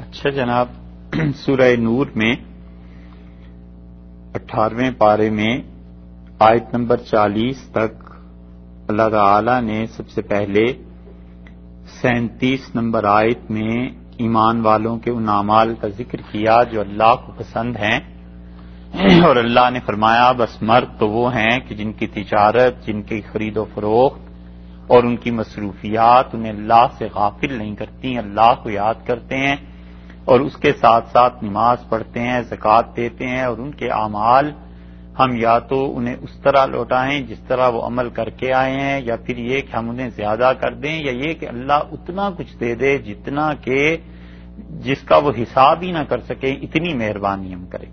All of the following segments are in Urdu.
اچھا جناب، سورہ نور میں 18ویں پارے میں آیت نمبر 40 تک اللہ تعالی نے سب سے پہلے 37 نمبر آیت میں ایمان والوں کے ان اعمال کا ذکر کیا جو اللہ کو پسند ہیں، اور اللہ نے فرمایا بس مرد تو وہ ہیں کہ جن کی تجارت، جن کی خرید و فروخت اور ان کی مصروفیات انہیں اللہ سے غافل نہیں کرتی، اللہ کو یاد کرتے ہیں اور اس کے ساتھ ساتھ نماز پڑھتے ہیں، زکوٰۃ دیتے ہیں، اور ان کے اعمال ہم یا تو انہیں اس طرح لوٹائیں جس طرح وہ عمل کر کے آئے ہیں، یا پھر یہ کہ ہم انہیں زیادہ کر دیں، یا یہ کہ اللہ اتنا کچھ دے دے جتنا کہ جس کا وہ حساب ہی نہ کر سکے، اتنی مہربانی ہم کریں۔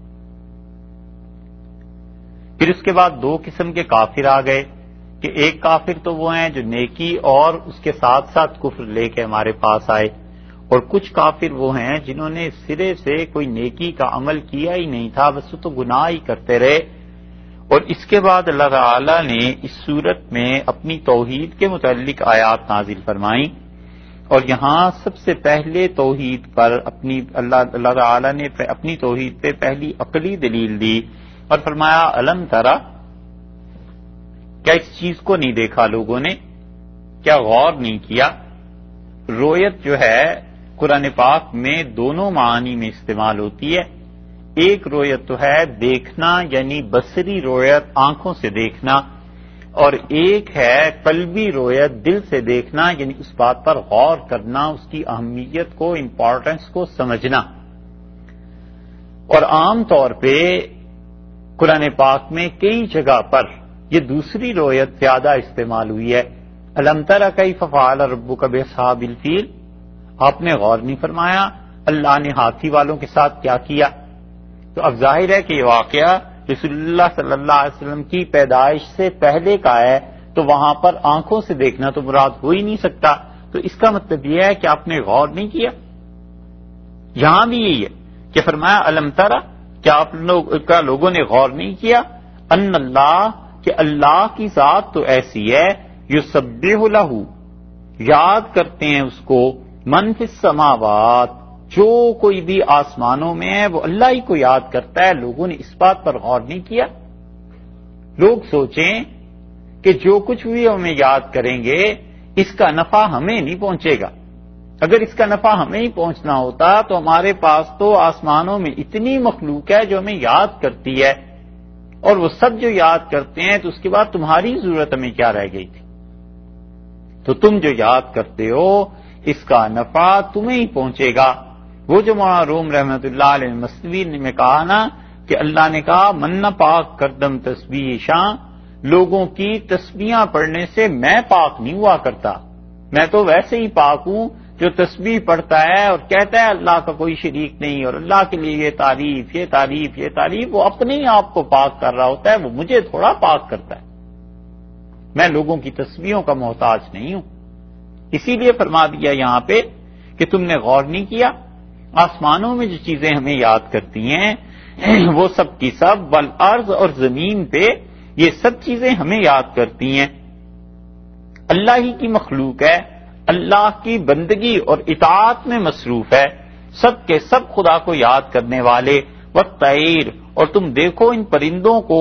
پھر اس کے بعد دو قسم کے کافر آ گئے کہ ایک کافر تو وہ ہیں جو نیکی اور اس کے ساتھ ساتھ کفر لے کے ہمارے پاس آئے، اور کچھ کافر وہ ہیں جنہوں نے سرے سے کوئی نیکی کا عمل کیا ہی نہیں تھا، بس وہ تو گناہ ہی کرتے رہے۔ اور اس کے بعد اللہ تعالی نے اس صورت میں اپنی توحید کے متعلق آیات نازل فرمائیں، اور یہاں سب سے پہلے توحید پر اللہ تعالی نے اپنی توحید پہ پہلی عقلی دلیل دی اور فرمایا الم ترا، کیا اس چیز کو نہیں دیکھا لوگوں نے، کیا غور نہیں کیا؟ رویت جو ہے قرآن پاک میں دونوں معنی میں استعمال ہوتی ہے۔ ایک رویت تو ہے دیکھنا، یعنی بصری رویت آنکھوں سے دیکھنا، اور ایک ہے قلبی رویت دل سے دیکھنا، یعنی اس بات پر غور کرنا، اس کی اہمیت کو، امپورٹنس کو سمجھنا۔ اور عام طور پہ قرآن پاک میں کئی جگہ پر یہ دوسری رویت زیادہ استعمال ہوئی ہے۔ الم تر کیف فعل ربک باصحاب الفیل، آپ نے غور نہیں فرمایا اللہ نے ہاتھی والوں کے ساتھ کیا کیا؟ تو اب ظاہر ہے کہ یہ واقعہ رسول اللہ صلی اللہ علیہ وسلم کی پیدائش سے پہلے کا ہے، تو وہاں پر آنکھوں سے دیکھنا تو مراد ہو ہی نہیں سکتا، تو اس کا مطلب یہ ہے کہ آپ نے غور نہیں کیا۔ یہاں بھی یہی ہے کہ فرمایا الم ترا، کیا آپ لوگوں نے غور نہیں کیا ان اللہ، کہ اللہ کی ذات تو ایسی ہے، یسبح لہ، یاد کرتے ہیں اس کو، من فی السماوات، جو کوئی بھی آسمانوں میں ہے وہ اللہ ہی کو یاد کرتا ہے۔ لوگوں نے اس بات پر غور نہیں کیا۔ لوگ سوچیں کہ جو کچھ بھی ہمیں یاد کریں گے اس کا نفع ہمیں نہیں پہنچے گا۔ اگر اس کا نفع ہمیں ہی پہنچنا ہوتا تو ہمارے پاس تو آسمانوں میں اتنی مخلوق ہے جو ہمیں یاد کرتی ہے، اور وہ سب جو یاد کرتے ہیں، تو اس کے بعد تمہاری ضرورت ہمیں کیا رہ گئی تھی؟ تو تم جو یاد کرتے ہو اس کا نفع تمہیں ہی پہنچے گا۔ وہ جو مولانا روم رحمۃ اللہ علیہ مصنوی میں کہا نا کہ اللہ نے کہا من نہ پاک کردم تسبیح شاں، لوگوں کی تسبیحاں پڑھنے سے میں پاک نہیں ہوا کرتا، میں تو ویسے ہی پاک ہوں جو تسبیح پڑھتا ہے اور کہتا ہے اللہ کا کوئی شریک نہیں، اور اللہ کے لیے یہ تعریف یہ تعریف یہ تعریف، وہ اپنے ہی آپ کو پاک کر رہا ہوتا ہے، وہ مجھے تھوڑا پاک کرتا ہے، میں لوگوں کی تسبیحوں کا محتاج نہیں ہوں۔ اسی لیے فرما دیا یہاں پہ کہ تم نے غور نہیں کیا، آسمانوں میں جو چیزیں ہمیں یاد کرتی ہیں وہ سب کی سب، والارض، اور زمین پہ یہ سب چیزیں ہمیں یاد کرتی ہیں۔ اللہ ہی کی مخلوق ہے، اللہ کی بندگی اور اطاعت میں مصروف ہے، سب کے سب خدا کو یاد کرنے والے۔ والطیر، اور تم دیکھو ان پرندوں کو،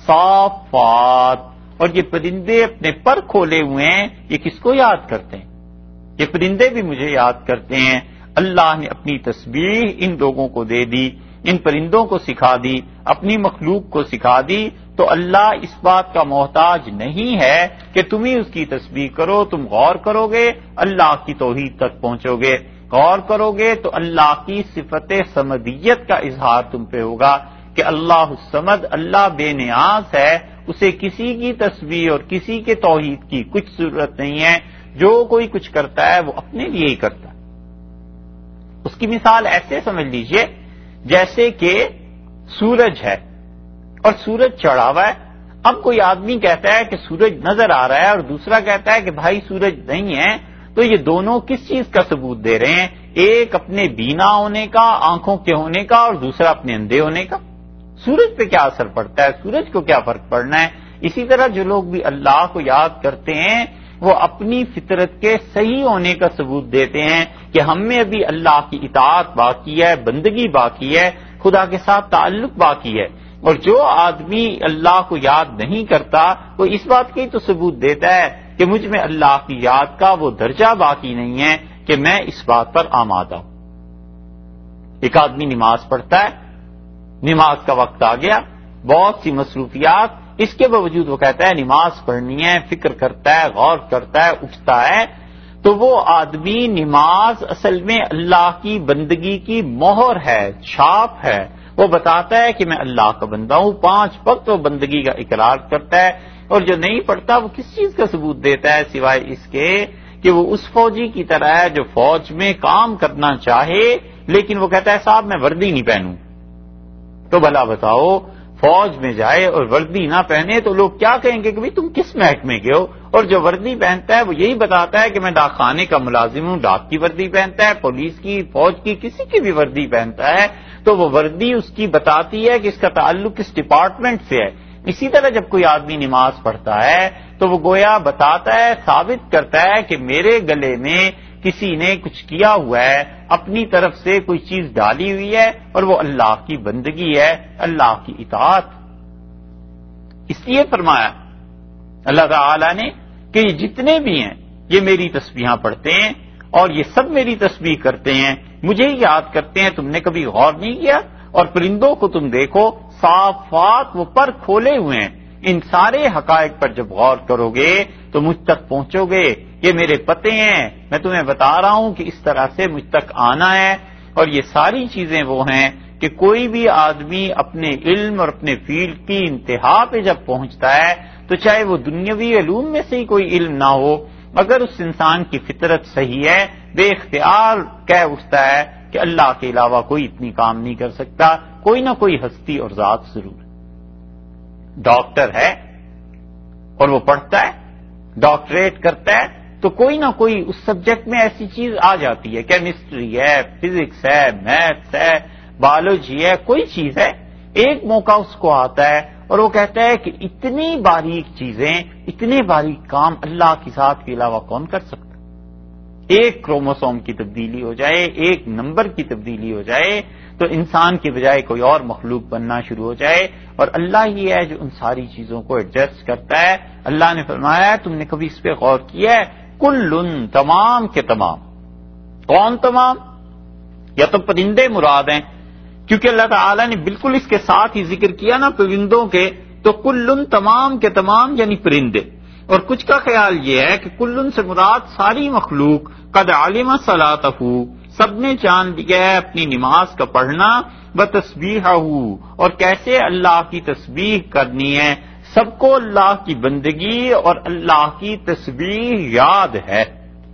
صافات، اور یہ پرندے اپنے پر کھولے ہوئے ہیں، یہ کس کو یاد کرتے ہیں؟ یہ پرندے بھی مجھے یاد کرتے ہیں۔ اللہ نے اپنی تسبیح ان لوگوں کو دے دی، ان پرندوں کو سکھا دی، اپنی مخلوق کو سکھا دی، تو اللہ اس بات کا محتاج نہیں ہے کہ تم ہی اس کی تسبیح کرو۔ تم غور کرو گے اللہ کی توحید تک پہنچو گے، غور کرو گے تو اللہ کی صفت صمدیت کا اظہار تم پہ ہوگا کہ اللہ الصمد، اللہ بے نیاز ہے، اسے کسی کی تسبیح اور کسی کے توحید کی کچھ ضرورت نہیں ہے، جو کوئی کچھ کرتا ہے وہ اپنے لیے ہی کرتا ہے۔ اس کی مثال ایسے سمجھ لیجئے جیسے کہ سورج ہے اور سورج چڑھا ہوا ہے، اب کوئی آدمی کہتا ہے کہ سورج نظر آ رہا ہے اور دوسرا کہتا ہے کہ بھائی سورج نہیں ہے، تو یہ دونوں کس چیز کا ثبوت دے رہے ہیں؟ ایک اپنے بینا ہونے کا، آنکھوں کے ہونے کا، اور دوسرا اپنے اندھے ہونے کا۔ سورج پہ کیا اثر پڑتا ہے؟ سورج کو کیا فرق پڑنا ہے؟ اسی طرح جو لوگ بھی اللہ کو یاد کرتے ہیں وہ اپنی فطرت کے صحیح ہونے کا ثبوت دیتے ہیں کہ ہم میں ابھی اللہ کی اطاعت باقی ہے، بندگی باقی ہے، خدا کے ساتھ تعلق باقی ہے۔ اور جو آدمی اللہ کو یاد نہیں کرتا وہ اس بات کی تو ثبوت دیتا ہے کہ مجھ میں اللہ کی یاد کا وہ درجہ باقی نہیں ہے کہ میں اس بات پر آمادہ ہوں۔ ایک آدمی نماز پڑھتا ہے، نماز کا وقت آ گیا، بہت سی مصروفیات، اس کے باوجود وہ کہتا ہے نماز پڑھنی ہے، فکر کرتا ہے، غور کرتا ہے، اٹھتا ہے، تو وہ آدمی نماز اصل میں اللہ کی بندگی کی مہر ہے، چھاپ ہے۔ وہ بتاتا ہے کہ میں اللہ کا بندہ ہوں، 5 وقت وہ بندگی کا اقرار کرتا ہے، اور جو نہیں پڑھتا وہ کس چیز کا ثبوت دیتا ہے سوائے اس کے کہ وہ اس فوجی کی طرح ہے جو فوج میں کام کرنا چاہے لیکن وہ کہتا ہے صاحب میں وردی نہیں پہنوں۔ تو بھلا بتاؤ، فوج میں جائے اور وردی نہ پہنے تو لوگ کیا کہیں گے کہ بھئی تم کس محکمے کے ہو؟ اور جو وردی پہنتا ہے وہ یہی بتاتا ہے کہ میں ڈاک خانے کا ملازم ہوں، ڈاک کی وردی پہنتا ہے، پولیس کی، فوج کی، کسی کی بھی وردی پہنتا ہے، تو وہ وردی اس کی بتاتی ہے کہ اس کا تعلق کس ڈپارٹمنٹ سے ہے۔ اسی طرح جب کوئی آدمی نماز پڑھتا ہے تو وہ گویا بتاتا ہے، ثابت کرتا ہے کہ میرے گلے میں کسی نے کچھ کیا ہوا ہے، اپنی طرف سے کوئی چیز ڈالی ہوئی ہے، اور وہ اللہ کی بندگی ہے، اللہ کی اطاعت۔ اس لیے فرمایا اللہ تعالی نے کہ یہ جتنے بھی ہیں یہ میری تسبیحاں پڑھتے ہیں اور یہ سب میری تسبیح کرتے ہیں، مجھے ہی یاد کرتے ہیں۔ تم نے کبھی غور نہیں کیا؟ اور پرندوں کو تم دیکھو، صافات وہ پر کھولے ہوئے ہیں۔ ان سارے حقائق پر جب غور کرو گے تو مجھ تک پہنچو گے، یہ میرے پتے ہیں، میں تمہیں بتا رہا ہوں کہ اس طرح سے مجھ تک آنا ہے۔ اور یہ ساری چیزیں وہ ہیں کہ کوئی بھی آدمی اپنے علم اور اپنے فیلڈ کی انتہا پہ جب پہنچتا ہے تو چاہے وہ دنیاوی علوم میں سے ہی کوئی علم نہ ہو، اگر اس انسان کی فطرت صحیح ہے، بے اختیار کہہ اٹھتا ہے کہ اللہ کے علاوہ کوئی اتنی کام نہیں کر سکتا، کوئی نہ کوئی ہستی اور ذات ضرور ہے۔ ڈاکٹر ہے اور وہ پڑھتا ہے، ڈاکٹریٹ کرتا ہے، تو کوئی نہ کوئی اس سبجیکٹ میں ایسی چیز آ جاتی ہے، کیمسٹری ہے، فزکس ہے، میتھس ہے، بایولوجی ہے، کوئی چیز ہے، ایک موقع اس کو آتا ہے اور وہ کہتا ہے کہ اتنی باریک چیزیں، اتنے باریک کام اللہ کی ذات کے علاوہ کون کر سکتا؟ ایک کروموسوم کی تبدیلی ہو جائے، ایک نمبر کی تبدیلی ہو جائے تو انسان کے بجائے کوئی اور مخلوق بننا شروع ہو جائے، اور اللہ ہی ہے جو ان ساری چیزوں کو ایڈجسٹ کرتا ہے۔ اللہ نے فرمایا ہے تم نے کبھی اس پہ غور کیا ہے؟ کلن، تمام کے تمام۔ کون تمام؟ یا تو پرندے مراد ہیں، کیونکہ اللہ تعالی نے بالکل اس کے ساتھ ہی ذکر کیا نا پرندوں کے، تو کلن تمام کے تمام یعنی پرندے۔ اور کچھ کا خیال یہ ہے کہ کلن سے مراد ساری مخلوق، قد علم صلاتہ، سب نے جان لیا ہے اپنی نماز کا پڑھنا، بتسبیحہ، اور کیسے اللہ کی تسبیح کرنی ہے، سب کو اللہ کی بندگی اور اللہ کی تسبیح یاد ہے۔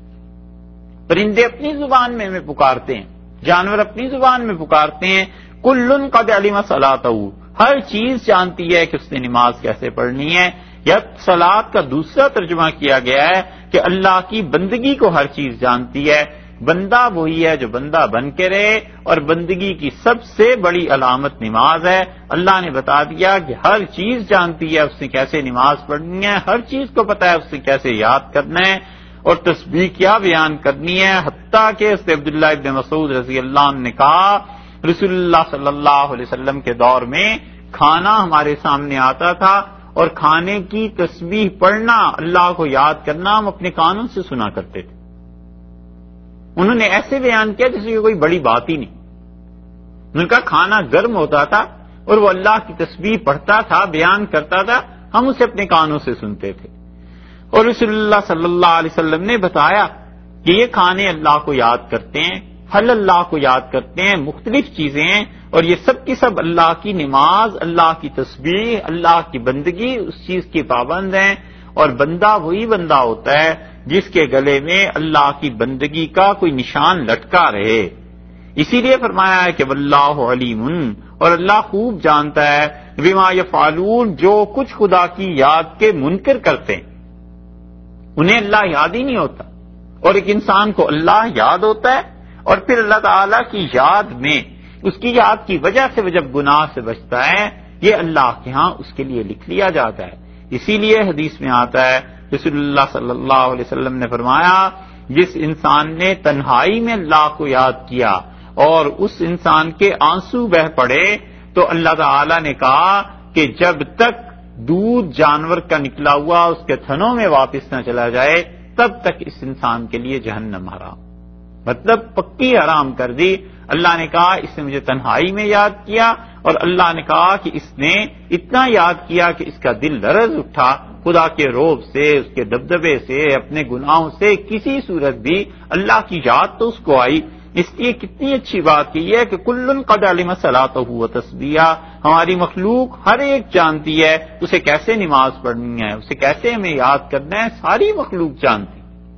پرندے اپنی زبان میں ہمیں پکارتے ہیں، جانور اپنی زبان میں پکارتے ہیں، کلن قد علم صلاتہ، ہر چیز جانتی ہے کہ اس نے نماز کیسے پڑھنی ہے۔ یا صلات کا دوسرا ترجمہ کیا گیا ہے کہ اللہ کی بندگی کو ہر چیز جانتی ہے۔ بندہ وہی ہے جو بندہ بن کے رہے، اور بندگی کی سب سے بڑی علامت نماز ہے۔ اللہ نے بتا دیا کہ ہر چیز جانتی ہے اس نے کیسے نماز پڑھنی ہے، ہر چیز کو پتا ہے اس نے کیسے یاد کرنا ہے اور تسبیح کیا بیان کرنی ہے۔ حتیٰ کہ اس عبداللہ ابن مسعود رضی اللہ عنہ نے کہا رسول اللہ صلی اللہ علیہ وسلم کے دور میں کھانا ہمارے سامنے آتا تھا اور کھانے کی تسبیح پڑھنا، اللہ کو یاد کرنا ہم اپنے کانوں سے سنا کرتے تھے۔ انہوں نے ایسے بیان کیا جیسے یہ کوئی بڑی بات ہی نہیں۔ ان کا کھانا گرم ہوتا تھا اور وہ اللہ کی تسبیح پڑھتا تھا، بیان کرتا تھا، ہم اسے اپنے کانوں سے سنتے تھے۔ اور رسول اللہ صلی اللہ علیہ وسلم نے بتایا کہ یہ کھانے اللہ کو یاد کرتے ہیں، حل اللہ کو یاد کرتے ہیں، مختلف چیزیں ہیں، اور یہ سب کی سب اللہ کی نماز، اللہ کی تسبیح، اللہ کی بندگی، اس چیز کی پابند ہیں۔ اور بندہ وہی بندہ ہوتا ہے جس کے گلے میں اللہ کی بندگی کا کوئی نشان لٹکا رہے۔ اسی لیے فرمایا ہے کہ واللہ علیم، اور اللہ خوب جانتا ہے بما یفعلون، جو کچھ خدا کی یاد کے منکر کرتے ہیں انہیں اللہ یاد ہی نہیں ہوتا، اور ایک انسان کو اللہ یاد ہوتا ہے، اور پھر اللہ تعالی کی یاد میں اس کی یاد کی وجہ سے وہ جب گناہ سے بچتا ہے، یہ اللہ کے ہاں اس کے لیے لکھ لیا جاتا ہے۔ اسی لیے حدیث میں آتا ہے رسول اللہ صلی اللہ علیہ وسلم نے فرمایا جس انسان نے تنہائی میں اللہ کو یاد کیا اور اس انسان کے آنسو بہ پڑے تو اللہ تعالی نے کہا کہ جب تک دودھ جانور کا نکلا ہوا اس کے تھنوں میں واپس نہ چلا جائے تب تک اس انسان کے لیے جہنم حرام، مطلب پکی حرام کر دی۔ اللہ نے کہا اس نے مجھے تنہائی میں یاد کیا، اور اللہ نے کہا کہ اس نے اتنا یاد کیا کہ اس کا دل لرز اٹھا خدا کے روب سے، اس کے دبدبے سے، اپنے گناہوں سے، کسی صورت بھی اللہ کی یاد تو اس کو آئی۔ اس لیے کتنی اچھی بات کی ہے کہ کل قد علم صلاتہ و تسبیحہ، ہماری مخلوق ہر ایک جانتی ہے اسے کیسے نماز پڑھنی ہے، اسے کیسے ہمیں یاد کرنا ہے، ساری مخلوق جانتی۔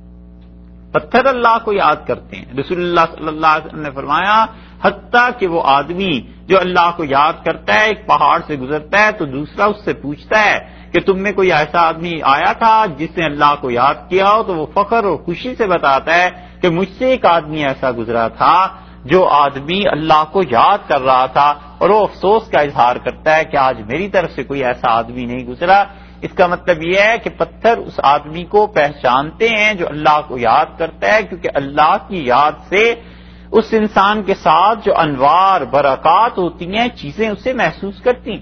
پتھر اللہ کو یاد کرتے ہیں۔ رسول اللہ صلی اللہ علیہ وسلم نے فرمایا حتیٰ کہ وہ آدمی جو اللہ کو یاد کرتا ہے ایک پہاڑ سے گزرتا ہے تو دوسرا اس سے پوچھتا ہے کہ تم میں کوئی ایسا آدمی آیا تھا جس نے اللہ کو یاد کیا ہو، تو وہ فخر اور خوشی سے بتاتا ہے کہ مجھ سے ایک آدمی ایسا گزرا تھا جو آدمی اللہ کو یاد کر رہا تھا، اور وہ افسوس کا اظہار کرتا ہے کہ آج میری طرف سے کوئی ایسا آدمی نہیں گزرا۔ اس کا مطلب یہ ہے کہ پتھر اس آدمی کو پہچانتے ہیں جو اللہ کو یاد کرتا ہے، کیونکہ اللہ کی یاد سے اس انسان کے ساتھ جو انوار برکات ہوتی ہیں چیزیں اسے محسوس کرتی،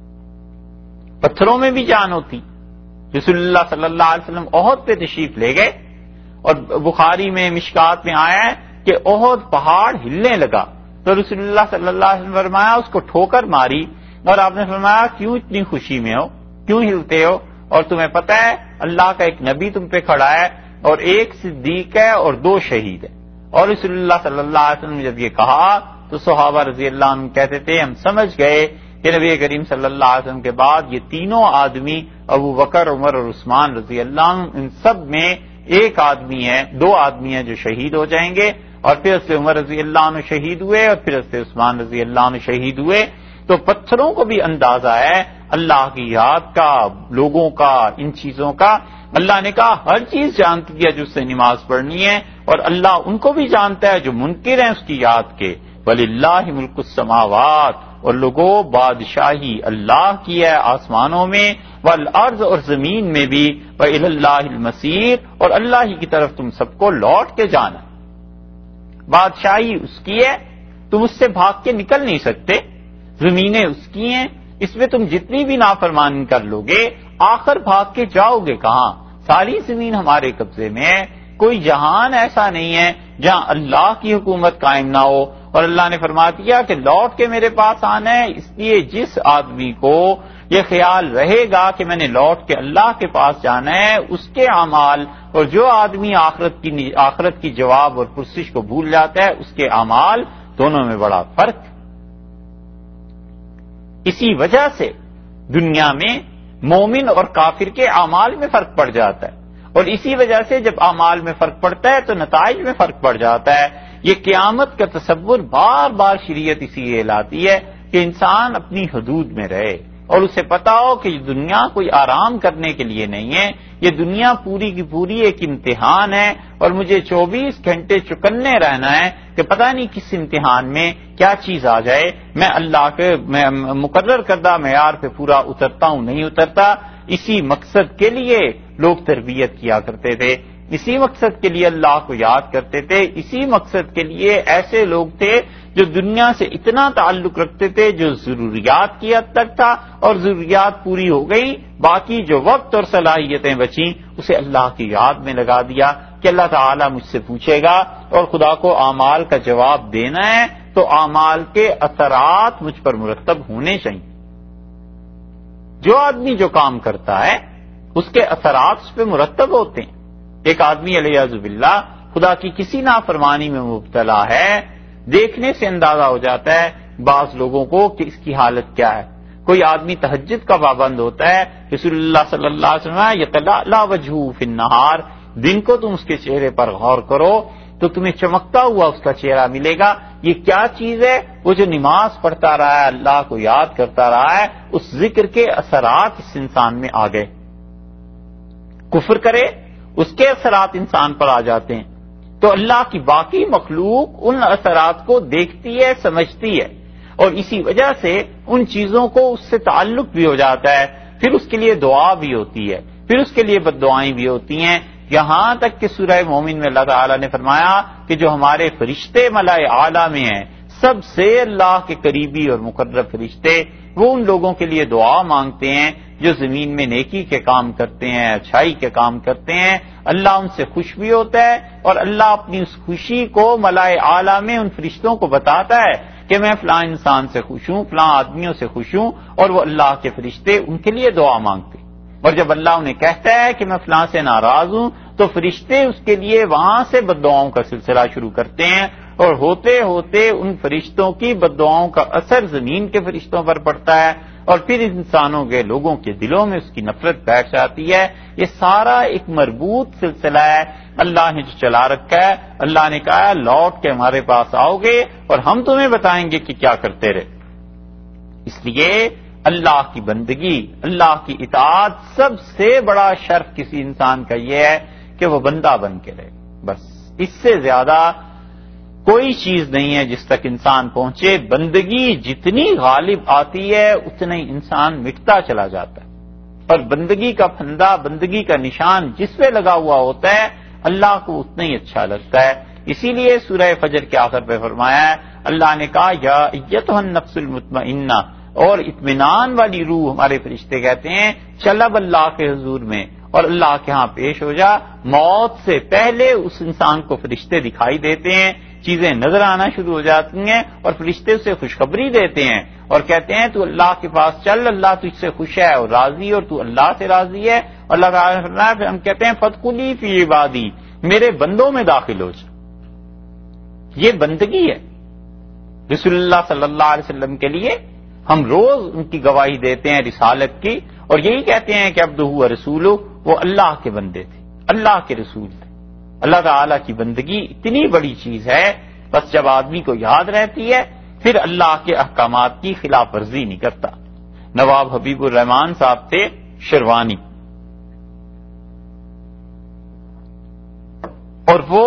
پتھروں میں بھی جان ہوتی۔ رسول اللہ صلی اللہ علیہ وسلم احد پہ تشریف لے گئے، اور بخاری میں مشکات میں آیا ہے کہ احد پہاڑ ہلنے لگا تو رسول اللہ صلی اللہ علیہ وسلم نے فرمایا اس کو ٹھوکر ماری، اور آپ نے فرمایا کیوں اتنی خوشی میں ہو، کیوں ہلتے ہو، اور تمہیں پتہ ہے اللہ کا ایک نبی تم پہ کھڑا ہے اور ایک صدیق ہے اور 2 شہید ہیں۔ اور رسول اللہ صلی اللہ علیہ وسلم نے جب یہ کہا تو صحابہ رضی اللہ عنہ کہتے تھے ہم سمجھ گئے کہ نبی کریم صلی اللہ علیہ وسلم کے بعد یہ تینوں آدمی ابو بکر، عمر اور عثمان رضی اللہ عنہ، ان سب میں ایک آدمی ہے، 2 آدمی ہیں جو شہید ہو جائیں گے، اور پھر اس سے عمر رضی اللہ عنہ شہید ہوئے اور پھر اس سے عثمان رضی اللہ عنہ شہید ہوئے۔ تو پتھروں کو بھی اندازہ ہے اللہ کی یاد کا، لوگوں کا، ان چیزوں کا۔ اللہ نے کہا ہر چیز جانتی ہے جو اس سے نماز پڑھنی ہے، اور اللہ ان کو بھی جانتا ہے جو منکر ہیں اس کی یاد کے۔ وَلِلَّهِ مُلْكُ السَّمَاوَاتِ، اور لوگوں بادشاہی اللہ کی ہے آسمانوں میں، والارض اور زمین میں بھی، وَإِلَى اللَّهِ الْمَصِيرُ، اور اللہ ہی کی طرف تم سب کو لوٹ کے جانا۔ بادشاہی اس کی ہے، تم اس سے بھاگ کے نکل نہیں سکتے، زمینیں اس کی ہیں، اس میں تم جتنی بھی نافرمانی کر لو گے آخر بھاگ کے جاؤ گے کہاں؟ ساری زمین ہمارے قبضے میں ہے، کوئی جہان ایسا نہیں ہے جہاں اللہ کی حکومت قائم نہ ہو۔ اور اللہ نے فرما دیا کہ لوٹ کے میرے پاس آنا ہے، اس لیے جس آدمی کو یہ خیال رہے گا کہ میں نے لوٹ کے اللہ کے پاس جانا ہے، اس کے اعمال، اور جو آدمی آخرت کی جواب اور پرسش کو بھول جاتا ہے اس کے اعمال، دونوں میں بڑا فرق۔ اسی وجہ سے دنیا میں مومن اور کافر کے اعمال میں فرق پڑ جاتا ہے، اور اسی وجہ سے جب اعمال میں فرق پڑتا ہے تو نتائج میں فرق پڑ جاتا ہے۔ یہ قیامت کا تصور بار بار شریعت اسی لیے لاتی ہے کہ انسان اپنی حدود میں رہے، اور اسے پتا ہو کہ یہ دنیا کوئی آرام کرنے کے لیے نہیں ہے، یہ دنیا پوری کی پوری ایک امتحان ہے، اور مجھے 24 گھنٹے چکنے رہنا ہے کہ پتہ نہیں کس امتحان میں کیا چیز آ جائے، میں اللہ کے مقرر کردہ معیار پہ پورا اترتا ہوں نہیں اترتا۔ اسی مقصد کے لیے لوگ تربیت کیا کرتے تھے، اسی مقصد کے لیے اللہ کو یاد کرتے تھے، اسی مقصد کے لیے ایسے لوگ تھے جو دنیا سے اتنا تعلق رکھتے تھے جو ضروریات کی حد تک تھا، اور ضروریات پوری ہو گئی، باقی جو وقت اور صلاحیتیں بچیں اسے اللہ کی یاد میں لگا دیا کہ اللہ تعالیٰ مجھ سے پوچھے گا، اور خدا کو اعمال کا جواب دینا ہے تو اعمال کے اثرات مجھ پر مرتب ہونے چاہیے۔ جو آدمی جو کام کرتا ہے اس کے اثرات اس پہ مرتب ہوتے ہیں۔ ایک آدمی علیہ باللہ خدا کی کسی نافرمانی میں مبتلا ہے، دیکھنے سے اندازہ ہو جاتا ہے بعض لوگوں کو کہ اس کی حالت کیا ہے۔ کوئی آدمی تہجد کا پابند ہوتا ہے، رسول اللہ صلی اللہ علیہ وسلم یتلألأ وجهه فی النہار، دن کو تم اس کے چہرے پر غور کرو تو تمہیں چمکتا ہوا اس کا چہرہ ملے گا۔ یہ کیا چیز ہے؟ وہ جو نماز پڑھتا رہا ہے، اللہ کو یاد کرتا رہا ہے، اس ذکر کے اثرات اس انسان میں آ گئے۔ کفر کرے اس کے اثرات انسان پر آ جاتے ہیں، تو اللہ کی باقی مخلوق ان اثرات کو دیکھتی ہے، سمجھتی ہے، اور اسی وجہ سے ان چیزوں کو اس سے تعلق بھی ہو جاتا ہے، پھر اس کے لیے دعا بھی ہوتی ہے پھر اس کے لیے بد دعائیں بھی ہوتی ہیں، یہاں تک کہ سورہ مومن میں اللہ تعالیٰ نے فرمایا کہ جو ہمارے فرشتے ملائے اعلیٰ میں ہیں، سب سے اللہ کے قریبی اور مقرب فرشتے، وہ ان لوگوں کے لیے دعا مانگتے ہیں جو زمین میں نیکی کے کام کرتے ہیں، اچھائی کے کام کرتے ہیں، اللہ ان سے خوش بھی ہوتا ہے، اور اللہ اپنی اس خوشی کو ملائے اعلیٰ میں ان فرشتوں کو بتاتا ہے کہ میں فلاں انسان سے خوش ہوں، فلاں آدمیوں سے خوش ہوں، اور وہ اللہ کے فرشتے ان کے لیے دعا مانگتے ہیں۔ اور جب اللہ انہیں کہتا ہے کہ میں فلاں سے ناراض ہوں، تو فرشتے اس کے لیے وہاں سے بد دعاؤں کا سلسلہ شروع کرتے ہیں، اور ہوتے ہوتے ان فرشتوں کی بد دعاؤں کا اثر زمین کے فرشتوں پر پڑتا ہے، اور پھر انسانوں کے لوگوں کے دلوں میں اس کی نفرت بیٹھ جاتی ہے۔ یہ سارا ایک مربوط سلسلہ ہے، اللہ نے جو چلا رکھا ہے۔ اللہ نے کہا لوٹ کے ہمارے پاس آؤ گے اور ہم تمہیں بتائیں گے کہ کیا کرتے رہے۔ اس لیے اللہ کی بندگی، اللہ کی اطاعت، سب سے بڑا شرف کسی انسان کا یہ ہے کہ وہ بندہ بن کے رہے، بس اس سے زیادہ کوئی چیز نہیں ہے جس تک انسان پہنچے۔ بندگی جتنی غالب آتی ہے اتنا ہی انسان مٹتا چلا جاتا ہے، اور بندگی کا پھندا، بندگی کا نشان جس پہ لگا ہوا ہوتا ہے اللہ کو اتنا ہی اچھا لگتا ہے۔ اسی لیے سورہ فجر کے آخر پہ فرمایا ہے، اللہ نے کہا یا ایتھا النفس المطمئنہ، اور اطمینان والی روح ہمارے فرشتے کہتے ہیں چل اب اللہ کے حضور میں اور اللہ کے ہاں پیش ہو جا۔ موت سے پہلے اس انسان کو فرشتے دکھائی دیتے ہیں، چیزیں نظر آنا شروع ہو جاتی ہیں، اور فرشتے اسے خوشخبری دیتے ہیں اور کہتے ہیں تو اللہ کے پاس چل، اللہ تجھ سے خوش ہے اور راضی، اور تو اللہ سے راضی ہے۔ اور اللہ تعالیٰ نے فرمایا، پھر ہم کہتے ہیں فادخلی فی عبادی، میرے بندوں میں داخل ہو جا۔ یہ بندگی ہے رسول اللہ صلی اللہ علیہ وسلم کے لیے۔ ہم روز ان کی گواہی دیتے ہیں رسالت کی، اور یہی کہتے ہیں کہ عبدہ و رسولہ، وہ اللہ کے بندے تھے، اللہ کے رسول تھے۔ اللہ تعالیٰ کی بندگی اتنی بڑی چیز ہے، بس جب آدمی کو یاد رہتی ہے پھر اللہ کے احکامات کی خلاف ورزی نہیں کرتا۔ نواب حبیب الرحمان صاحب تھے شروانی، اور وہ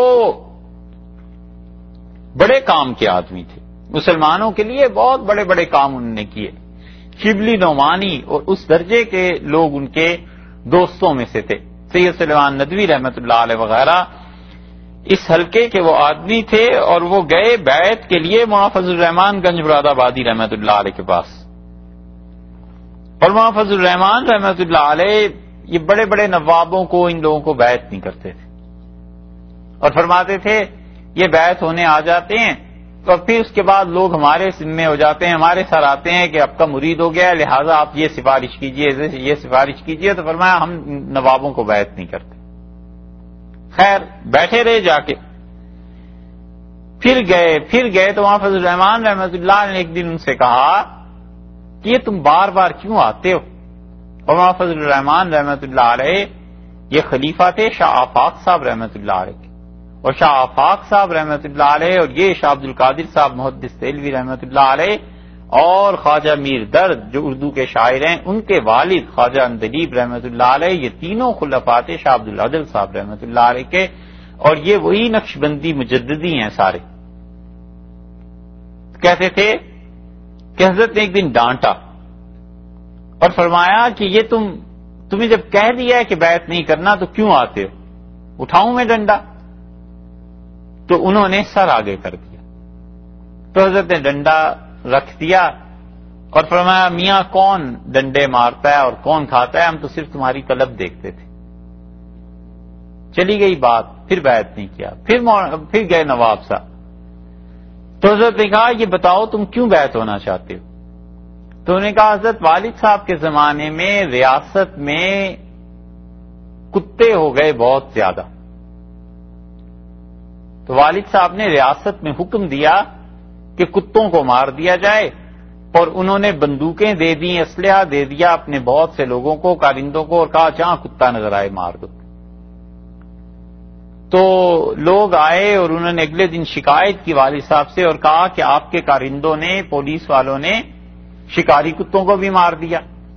بڑے کام کے آدمی تھے، مسلمانوں کے لیے بہت بڑے بڑے کام انہوں نے کیے، شبلی نعمانی اور اس درجے کے لوگ ان کے دوستوں میں سے تھے۔ سید سلیمان ندوی رحمۃ اللہ علیہ وغیرہ اس حلقے کے وہ آدمی تھے، اور وہ گئے بیعت کے لیے محافظ الرحمان گنج مراد آبادی رحمۃ اللہ علیہ کے پاس، اور محافظ الرحمان رحمۃ اللہ علیہ یہ بڑے بڑے نوابوں کو، ان لوگوں کو بیعت نہیں کرتے تھے، اور فرماتے تھے یہ بیعت ہونے آ جاتے ہیں تو پھر اس کے بعد لوگ ہمارے ذمے ہو جاتے ہیں، ہمارے سر آتے ہیں کہ آپ کا مرید ہو گیا، لہذا آپ یہ سفارش کیجئے، یہ سفارش کیجئے، تو فرمایا ہم نوابوں کو بیعت نہیں کرتے۔ خیر بیٹھے رہے جا کے، پھر گئے تو وہاں فضل الرحمان رحمۃ اللہ نے ایک دن ان سے کہا کہ یہ تم بار بار کیوں آتے ہو؟ اور وہاں فضل الرحمان رحمۃ اللہ علیہ یہ خلیفہ تھے شاہ آفاق صاحب رحمۃ اللہ علیہ کے، اور شاہ آفاق صاحب رحمۃ اللہ علیہ اور یہ شاہ عبد القادر صاحب محدث دہلوی رحمۃ اللہ علیہ اور خواجہ میر درد جو اردو کے شاعر ہیں، ان کے والد خواجہ اندلیب رحمۃ اللہ علیہ، یہ تینوں خلفاء تھے شاہ عبد العدل صاحب رحمۃ اللہ علیہ کے، اور یہ وہی نقشبندی مجددی ہیں سارے۔ کہتے تھے کہ حضرت نے ایک دن ڈانٹا اور فرمایا کہ یہ تمہیں جب کہہ دیا ہے کہ بیعت نہیں کرنا تو کیوں آتے ہو؟ اٹھاؤں میں ڈنڈا؟ تو انہوں نے سر آگے کر دیا، تو حضرت نے ڈنڈا رکھ دیا اور فرمایا میاں کون ڈنڈے مارتا ہے اور کون کھاتا ہے، ہم تو صرف تمہاری طلب دیکھتے تھے۔ چلی گئی بات، پھر بیعت نہیں کیا، پھر گئے نواب صاحب، تو حضرت نے کہا یہ بتاؤ تم کیوں بیعت ہونا چاہتے ہو؟ تو انہوں نے کہا حضرت والد صاحب کے زمانے میں ریاست میں کتے ہو گئے بہت زیادہ، تو والد صاحب نے ریاست میں حکم دیا کہ کتوں کو مار دیا جائے، اور انہوں نے بندوقیں دے دی، اسلحہ دے دیا اپنے بہت سے لوگوں کو، کارندوں کو، اور کہا جہاں کتا نظر آئے مار دو۔ تو لوگ آئے اور انہوں نے اگلے دن شکایت کی والد صاحب سے اور کہا کہ آپ کے کارندوں نے، پولیس والوں نے شکاری کتوں کو بھی مار دیا،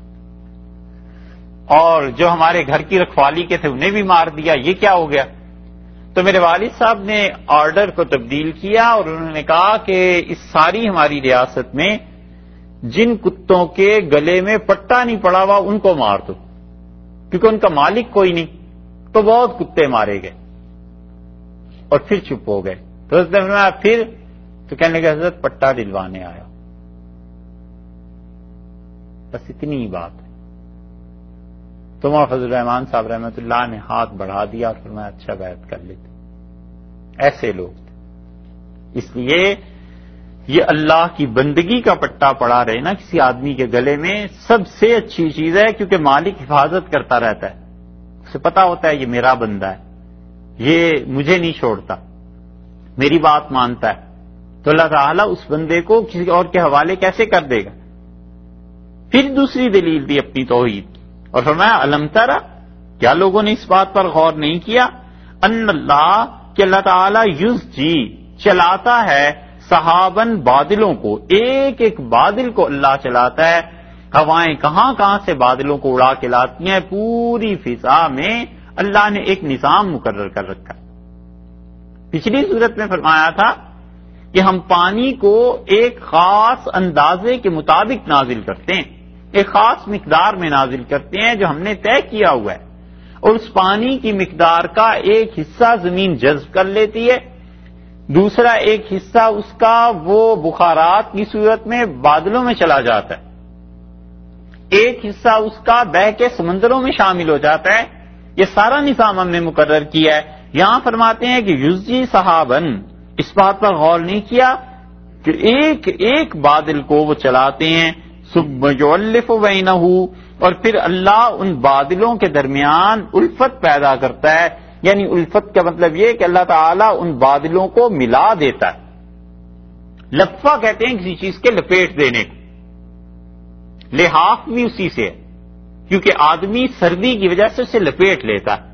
اور جو ہمارے گھر کی رکھوالی کے تھے انہیں بھی مار دیا، یہ کیا ہو گیا؟ تو میرے والد صاحب نے آرڈر کو تبدیل کیا اور انہوں نے کہا کہ اس ساری ہماری ریاست میں جن کتوں کے گلے میں پٹا نہیں پڑا ہوا ان کو مار دو، کیونکہ ان کا مالک کوئی نہیں، تو بہت کتے مارے گئے اور پھر چپ ہو گئے. تو حضرت نے فرمایا پھر؟ تو کہنے لگے حضرت پٹا دلوانے آیا. بس اتنی ہی بات ہے. تو مولانا فضل الرحمان صاحب رحمۃ اللہ نے ہاتھ بڑھا دیا اور فرمایا اچھا بیعت کر لیتے. ایسے لوگ تھے. اس لیے یہ اللہ کی بندگی کا پٹا پڑا رہے نا کسی آدمی کے گلے میں، سب سے اچھی چیز ہے، کیونکہ مالک حفاظت کرتا رہتا ہے، اسے پتا ہوتا ہے یہ میرا بندہ ہے، یہ مجھے نہیں چھوڑتا، میری بات مانتا ہے. تو اللہ تعالیٰ اس بندے کو کسی اور کے حوالے کیسے کر دے گا؟ پھر دوسری دلیل دی اپنی توحید اور فرمایا الم ترى، کیا لوگوں نے اس بات پر غور نہیں کیا، ان اللہ، کہ اللہ تعالیٰ یزجی، چلاتا ہے، سحابن، بادلوں کو، ایک ایک بادل کو اللہ چلاتا ہے. ہوائیں کہاں کہاں سے بادلوں کو اڑا کے لاتی ہیں، پوری فضا میں اللہ نے ایک نظام مقرر کر رکھا. پچھلی صورت میں فرمایا تھا کہ ہم پانی کو ایک خاص اندازے کے مطابق نازل کرتے ہیں، ایک خاص مقدار میں نازل کرتے ہیں جو ہم نے طے کیا ہوا ہے، اور اس پانی کی مقدار کا ایک حصہ زمین جذب کر لیتی ہے، دوسرا ایک حصہ اس کا وہ بخارات کی صورت میں بادلوں میں چلا جاتا ہے، ایک حصہ اس کا بہہ کے سمندروں میں شامل ہو جاتا ہے. یہ سارا نظام ہم نے مقرر کیا ہے. یہاں فرماتے ہیں کہ یزجی صحابن، اس بات پر غور نہیں کیا کہ ایک ایک بادل کو وہ چلاتے ہیں، ثم یؤلف بینہ، اور پھر اللہ ان بادلوں کے درمیان الفت پیدا کرتا ہے. یعنی الفت کا مطلب یہ کہ اللہ تعالیٰ ان بادلوں کو ملا دیتا ہے. لفہ کہتے ہیں کسی چیز کے لپیٹ دینے کو، لحاف بھی اسی سے ہے، کیونکہ آدمی سردی کی وجہ سے اسے لپیٹ لیتا ہے.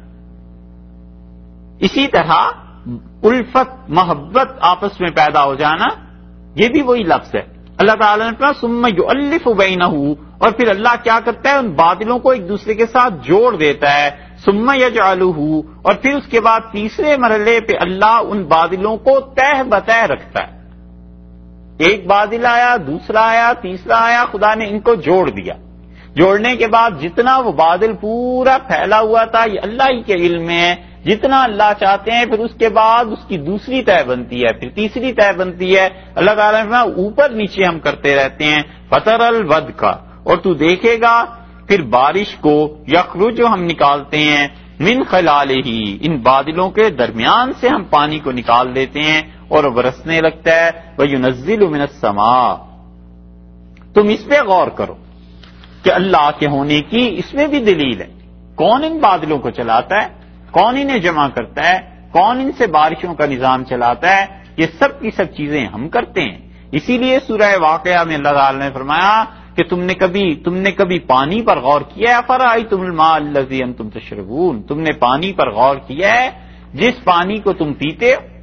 اسی طرح الفت، محبت آپس میں پیدا ہو جانا، یہ بھی وہی لفظ ہے. اللہ تعالیٰ نے کہا ثم یؤلف بینہ، اور پھر اللہ کیا کرتا ہے، ان بادلوں کو ایک دوسرے کے ساتھ جوڑ دیتا ہے. ثم یجعلہ، اور پھر اس کے بعد تیسرے مرحلے پہ اللہ ان بادلوں کو تہ بتہ رکھتا ہے. ایک بادل آیا، دوسرا آیا، تیسرا آیا، خدا نے ان کو جوڑ دیا. جوڑنے کے بعد جتنا وہ بادل پورا پھیلا ہوا تھا یہ اللہ ہی کے علم میں ہے، جتنا اللہ چاہتے ہیں پھر اس کے بعد اس کی دوسری طے بنتی ہے، پھر تیسری طے بنتی ہے. اللہ تعالیٰ نے اوپر نیچے ہم کرتے رہتے ہیں. فطر الود کا، اور تو دیکھے گا پھر بارش کو، یخرج جو ہم نکالتے ہیں، من خلالہ، ان بادلوں کے درمیان سے ہم پانی کو نکال دیتے ہیں اور برسنے لگتا ہے. وَيُنَزِّلُ مِنَ السَّمَاءِ، تم اس پہ غور کرو کہ اللہ کے ہونے کی اس میں بھی دلیل ہے. کون ان بادلوں کو چلاتا ہے، کون انہیں جمع کرتا ہے، کون ان سے بارشوں کا نظام چلاتا ہے، یہ سب کی سب چیزیں ہم کرتے ہیں. اسی لیے سورہ واقعہ میں اللہ تعالی نے فرمایا کہ تم نے کبھی پانی پر غور کیا ہے، افرأیتم الماء الذی انتم تشربون، تم نے پانی پر غور کیا ہے جس پانی کو تم پیتے ہو.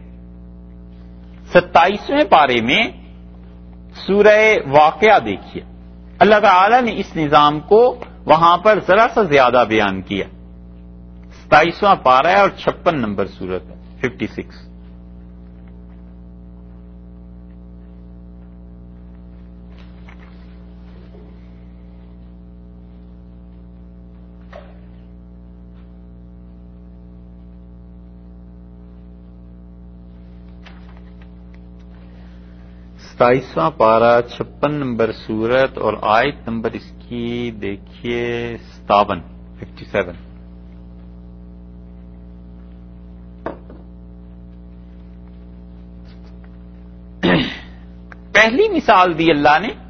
27ویں پارے میں سورہ واقعہ دیکھیے، اللہ تعالی نے اس نظام کو وہاں پر ذرا سا زیادہ بیان کیا. 27واں پارہ ہے اور 56 نمبر سورت ہے، 56. ستائیسواں پارہ 56 نمبر سورت اور آیت نمبر اس کی دیکھیے 57. پہلی مثال دی اللہ نے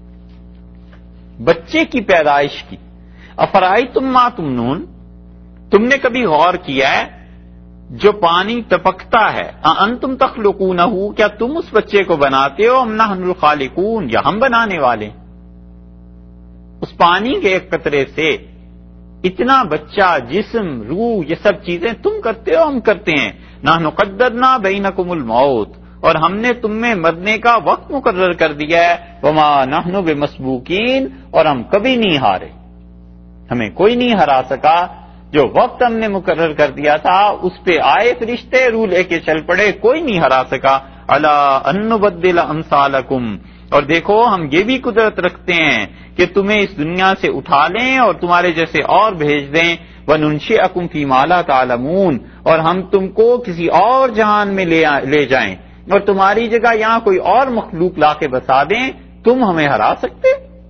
بچے کی پیدائش کی. افرأیتم ما تمنون، تم نے کبھی غور کیا ہے جو پانی ٹپکتا ہے، انتم تخلقونہ، کیا تم اس بچے کو بناتے ہو، ام نحن الخالقون، یا ہم بنانے والے. اس پانی کے ایک قطرے سے اتنا بچہ، جسم، روح، یہ سب چیزیں تم کرتے ہو، ہم کرتے ہیں. نحن قدرنا بینکم الموت، اور ہم نے تم میں مرنے کا وقت مقرر کر دیا ہے. وما نحن بمسبوقین، اور ہم کبھی نہیں ہارے، ہمیں کوئی نہیں ہرا سکا. جو وقت ہم نے مقرر کر دیا تھا اس پہ آئے فرشتے، روح لے کے چل پڑے، کوئی نہیں ہرا سکا. الا ان نبدل امثالکم، اور دیکھو ہم یہ بھی قدرت رکھتے ہیں کہ تمہیں اس دنیا سے اٹھا لیں اور تمہارے جیسے اور بھیج دیں، وَنُنشِئَكُمْ فِي مَا لَا تَعْلَمُونَ، اور ہم تم کو کسی اور جہان میں لے جائیں اور تمہاری جگہ یہاں کوئی اور مخلوق لا کے بسا دیں، تم ہمیں ہرا سکتے؟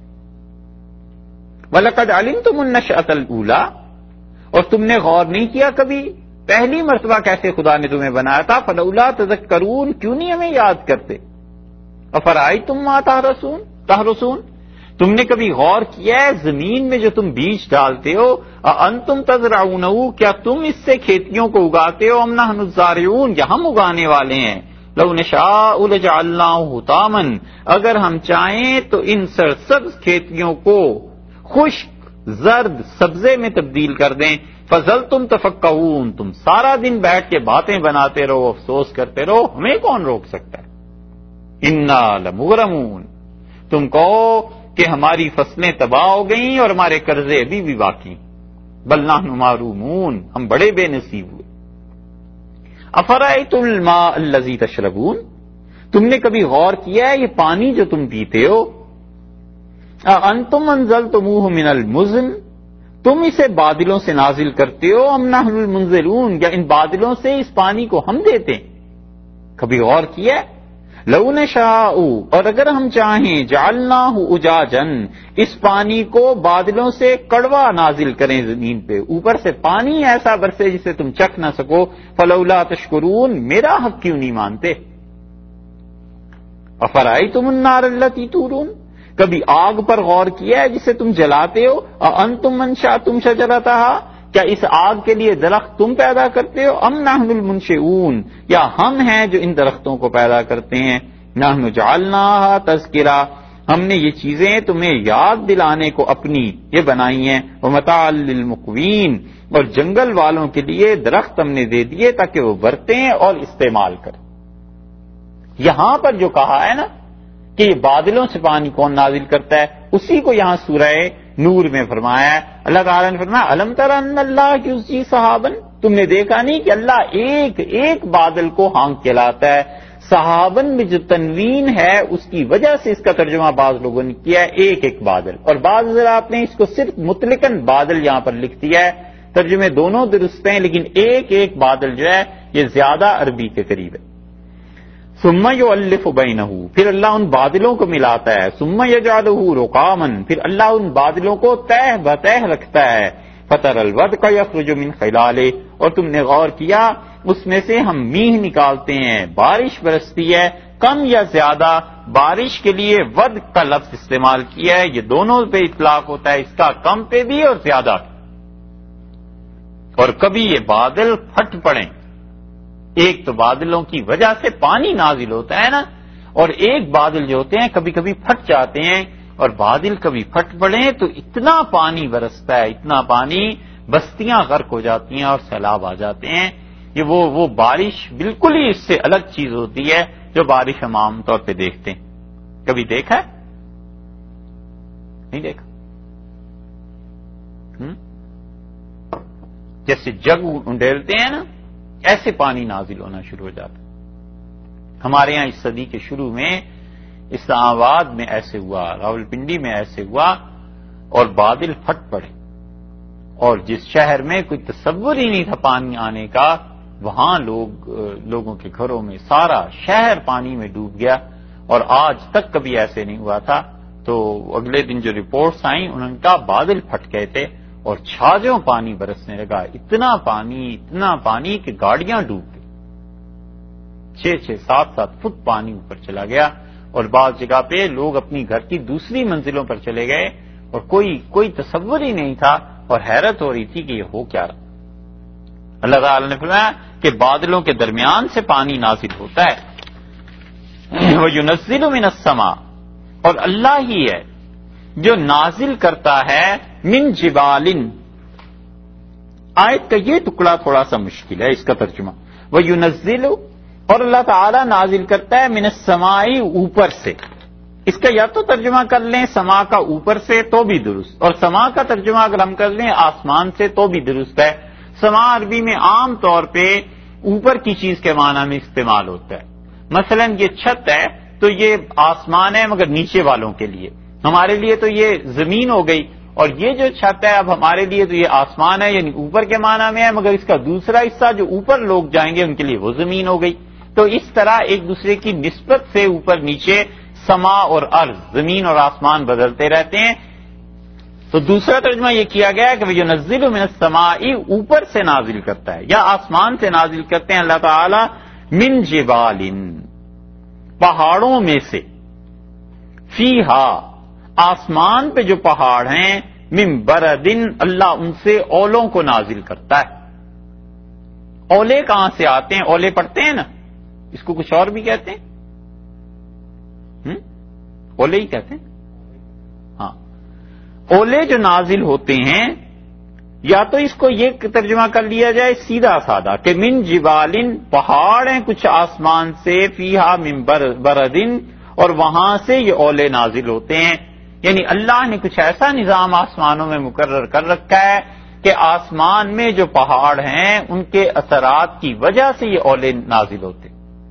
وَلَقَدْ عَلِمْتُمُ النَّشْأَةَ الْأُولَىٰ، اور تم نے غور نہیں کیا کبھی پہلی مرتبہ کیسے خدا نے تمہیں بنایا تھا، فَلَوْلَا تَذَكَّرُونَ، کیوں نہیں ہمیں یاد کرتے؟ أَفَرَأَيْتُم مَّا تَحْرُثُونَ، تم نے کبھی غور کیا ہے زمین میں جو تم بیج ڈالتے ہو، أَأَنتُمْ تَزْرَعُونَهُ، کیا تم اس سے کھیتیوں کو اگاتے ہو، أَمْ نَحْنُ الزَّارِعُونَ، یا ہم اگانے والے ہیں؟ لَوْ نَشَاءُ لَجَعَلْنَاهُ حُطَامًا، اگر ہم چاہیں تو ان سرسبز کھیتیوں کو خشک زرد سبزے میں تبدیل کر دیں، فَظَلْتُمْ تَفَكَّهُونَ، تم سارا دن بیٹھ کے باتیں بناتے رہو، افسوس کرتے رہو، ہمیں کون روک سکتا ہے؟ اِنَّا لَمُغْرَمُونَ، تم کہو کہ ہماری فصلیں تباہ ہو گئیں اور ہمارے قرضے ابھی بھی باقی، بل نحن محرومون، ہم بڑے بے نصیب ہوئے۔ افرأیتم الماء الذی تشربون، تم نے کبھی غور کیا ہے یہ پانی جو تم پیتے ہو، انتم انزلتموہ من المزن، تم اسے بادلوں سے نازل کرتے ہو، ام نحن المنزلون، یا ان بادلوں سے اس پانی کو ہم دیتے ہیں؟ کبھی غور کیا ہے؟ لو نشاء، اور اگر ہم چاہیں، جعلناہ اجاجن، اس پانی کو بادلوں سے کڑوا نازل کریں زمین پہ، اوپر سے پانی ایسا برسے جسے تم چکھ نہ سکو، فلولا تشکرون، میرا حق کیوں نہیں مانتے؟ افرأیتم النار التی تورون، کبھی آگ پر غور کیا ہے جسے تم جلاتے ہو، اانتم انشأتم شجرتہا، کیا اس آگ کے لیے درخت تم پیدا کرتے ہو، ام نحن المنشئون، یا ہم ہیں جو ان درختوں کو پیدا کرتے ہیں؟ نحن جعلناها تذکرہ، ہم نے یہ چیزیں تمہیں یاد دلانے کو اپنی یہ بنائی ہیں، ومتاعا للمقوین، اور جنگل والوں کے لیے درخت ہم نے دے دیے تاکہ وہ برتیں اور استعمال کریں۔ یہاں پر جو کہا ہے نا کہ یہ بادلوں سے پانی کون نازل کرتا ہے، اسی کو یہاں سورہ نور میں فرمایا ہے۔ اللہ تعالیٰ نے فرمایا الم تر ان اللہ یزجی سحابا، تم نے دیکھا نہیں کہ اللہ ایک ایک بادل کو ہانک کے لاتا ہے؟ صحابن میں جو تنوین ہے اس کی وجہ سے اس کا ترجمہ بعض لوگوں نے کیا ہے ایک ایک بادل، اور بعض حضرات نے اس کو صرف مطلقاً بادل یہاں پر لکھ دیا ہے۔ ترجمے دونوں درست ہیں، لیکن ایک ایک بادل جو ہے یہ زیادہ عربی کے قریب ہے۔ ثم یؤلف بینہ، پھر اللہ ان بادلوں کو ملاتا ہے، ثم یجعلہ رقاما، پھر اللہ ان بادلوں کو تہ بتہ رکھتا ہے، فتر الودق یخرج من خلالہ، اور تم نے غور کیا اس میں سے ہم میہ نکالتے ہیں، بارش برستی ہے، کم یا زیادہ، بارش کے لیے ودق کا لفظ استعمال کیا ہے، یہ دونوں پہ اطلاق ہوتا ہے، اس کا کم پہ بھی اور زیادہ پہ۔ اور کبھی یہ بادل پھٹ پڑیں، ایک تو بادلوں کی وجہ سے پانی نازل ہوتا ہے نا، اور ایک بادل جو ہوتے ہیں کبھی کبھی پھٹ جاتے ہیں، اور بادل کبھی پھٹ پڑیں تو اتنا پانی برستا ہے، اتنا پانی، بستیاں غرق ہو جاتی ہیں اور سیلاب آ جاتے ہیں۔ یہ وہ بارش بالکل ہی اس سے الگ چیز ہوتی ہے جو بارش ہم عام طور پہ دیکھتے ہیں۔ کبھی دیکھا ہے؟ نہیں دیکھا؟ جیسے جگ انڈیلتے ہیں نا، ایسے پانی نازل ہونا شروع ہو جاتا۔ ہمارے یہاں اس صدی کے شروع میں اسلام آباد میں ایسے ہوا، راولپنڈی میں ایسے ہوا، اور بادل پھٹ پڑے، اور جس شہر میں کوئی تصور ہی نہیں تھا پانی آنے کا، وہاں لوگوں کے گھروں میں سارا شہر پانی میں ڈوب گیا، اور آج تک کبھی ایسے نہیں ہوا تھا۔ تو اگلے دن جو رپورٹس آئیں انہوں نے کہا بادل پھٹ گئے تھے اور چھاجوں پانی برسنے لگا، اتنا پانی کہ گاڑیاں ڈوب گئی، 6-6 7-7 فٹ پانی اوپر چلا گیا، اور بعض جگہ پہ لوگ اپنی گھر کی دوسری منزلوں پر چلے گئے، اور کوئی تصور ہی نہیں تھا، اور حیرت ہو رہی تھی کہ یہ ہو کیا رہا۔ اللہ تعالی نے فرمایا کہ بادلوں کے درمیان سے پانی نازل ہوتا ہے، وَيُنَزِّلُ مِنَ السَّمَاءِ، اور اللہ ہی ہے جو نازل کرتا ہے، من جبال، آیت کا یہ ٹکڑا تھوڑا سا مشکل ہے اس کا ترجمہ، وَيُنَزِّلُ، اور اللہ تعالی نازل کرتا ہے، من السماء، اوپر سے۔ اس کا یا تو ترجمہ کر لیں سما کا اوپر سے تو بھی درست، اور سما کا ترجمہ اگر ہم کر لیں آسمان سے تو بھی درست ہے۔ سما عربی میں عام طور پہ اوپر کی چیز کے معنی میں استعمال ہوتا ہے۔ مثلا یہ چھت ہے تو تو یہ آسمان ہے مگر نیچے والوں کے لیے، ہمارے لیے تو یہ زمین ہو گئی، اور یہ جو چھت ہے اب ہمارے لیے تو یہ آسمان ہے، یعنی اوپر کے معنی میں ہے، مگر اس کا دوسرا حصہ جو اوپر لوگ جائیں گے ان کے لیے وہ زمین ہو گئی۔ تو اس طرح ایک دوسرے کی نسبت سے اوپر نیچے سما اور ارض، زمین اور آسمان بدلتے رہتے ہیں۔ تو دوسرا ترجمہ یہ کیا گیا ہے کہ وہ ينزل من السماء، اوپر سے نازل کرتا ہے یا آسمان سے نازل کرتے ہیں اللہ تعالی، من جبال، پہاڑوں میں سے، فیہا، آسمان پہ جو پہاڑ ہیں، من برد، اللہ ان سے اولوں کو نازل کرتا ہے۔ اولے کہاں سے آتے ہیں؟ اولے پڑھتے ہیں نا، اس کو کچھ اور بھی کہتے ہیں، اولے ہی کہتے ہیں، ہاں۔ اولے جو نازل ہوتے ہیں، یا تو اس کو یہ ترجمہ کر لیا جائے سیدھا سادہ کہ من جبالن، پہاڑ ہیں کچھ آسمان سے، فیہا من بردن، اور وہاں سے یہ اولے نازل ہوتے ہیں، یعنی اللہ نے کچھ ایسا نظام آسمانوں میں مقرر کر رکھا ہے کہ آسمان میں جو پہاڑ ہیں ان کے اثرات کی وجہ سے یہ اولے نازل ہوتے،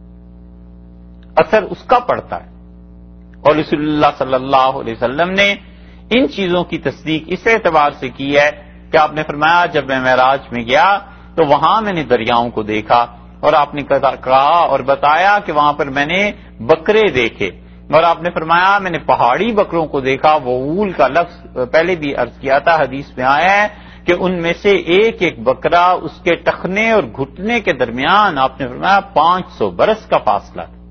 اثر اس کا پڑتا ہے۔ اور رسول اللہ صلی اللہ علیہ وسلم نے ان چیزوں کی تصدیق اس اعتبار سے کی ہے کہ آپ نے فرمایا جب میں معراج میں گیا تو وہاں میں نے دریاؤں کو دیکھا، اور آپ نے کہا اور بتایا کہ وہاں پر میں نے بکرے دیکھے، اور آپ نے فرمایا میں نے پہاڑی بکروں کو دیکھا۔ وغول کا لفظ پہلے بھی عرض کیا تھا، حدیث میں آیا ہے کہ ان میں سے ایک ایک بکرا اس کے ٹخنے اور گھٹنے کے درمیان آپ نے فرمایا 500 برس کا فاصلہ تھا۔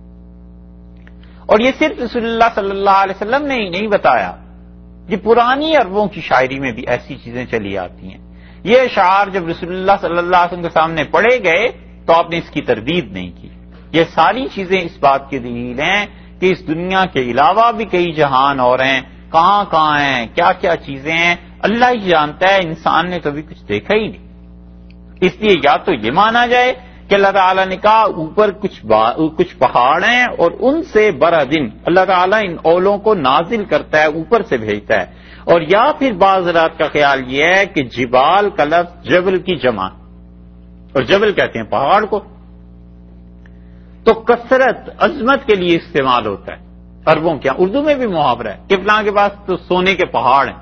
اور یہ صرف رسول اللہ صلی اللہ علیہ وسلم نے ہی نہیں بتایا، یہ پرانی عربوں کی شاعری میں بھی ایسی چیزیں چلی آتی ہیں۔ یہ اشعار جب رسول اللہ صلی اللہ علیہ وسلم کے سامنے پڑھے گئے تو آپ نے اس کی تردید نہیں کی۔ یہ ساری چیزیں اس بات کی دلیل ہیں کہ اس دنیا کے علاوہ بھی کئی جہان اور ہیں، کہاں کہاں ہیں، کیا کیا چیزیں ہیں، اللہ ہی جانتا ہے، انسان نے کبھی کچھ دیکھا ہی نہیں۔ اس لیے یا تو یہ مانا جائے کہ اللہ تعالیٰ نے کہا اوپر کچھ پہاڑ ہیں اور ان سے برادن اللہ تعالیٰ ان اولوں کو نازل کرتا ہے، اوپر سے بھیجتا ہے، اور یا پھر بعض رات کا خیال یہ ہے کہ جبال کا لفظ جبل کی جمع، اور جبل کہتے ہیں پہاڑ کو، تو کثرت عظمت کے لیے استعمال ہوتا ہے عربوں کیا، اردو میں بھی محاورہ ہے کہ فلاں کے پاس تو سونے کے پہاڑ ہیں،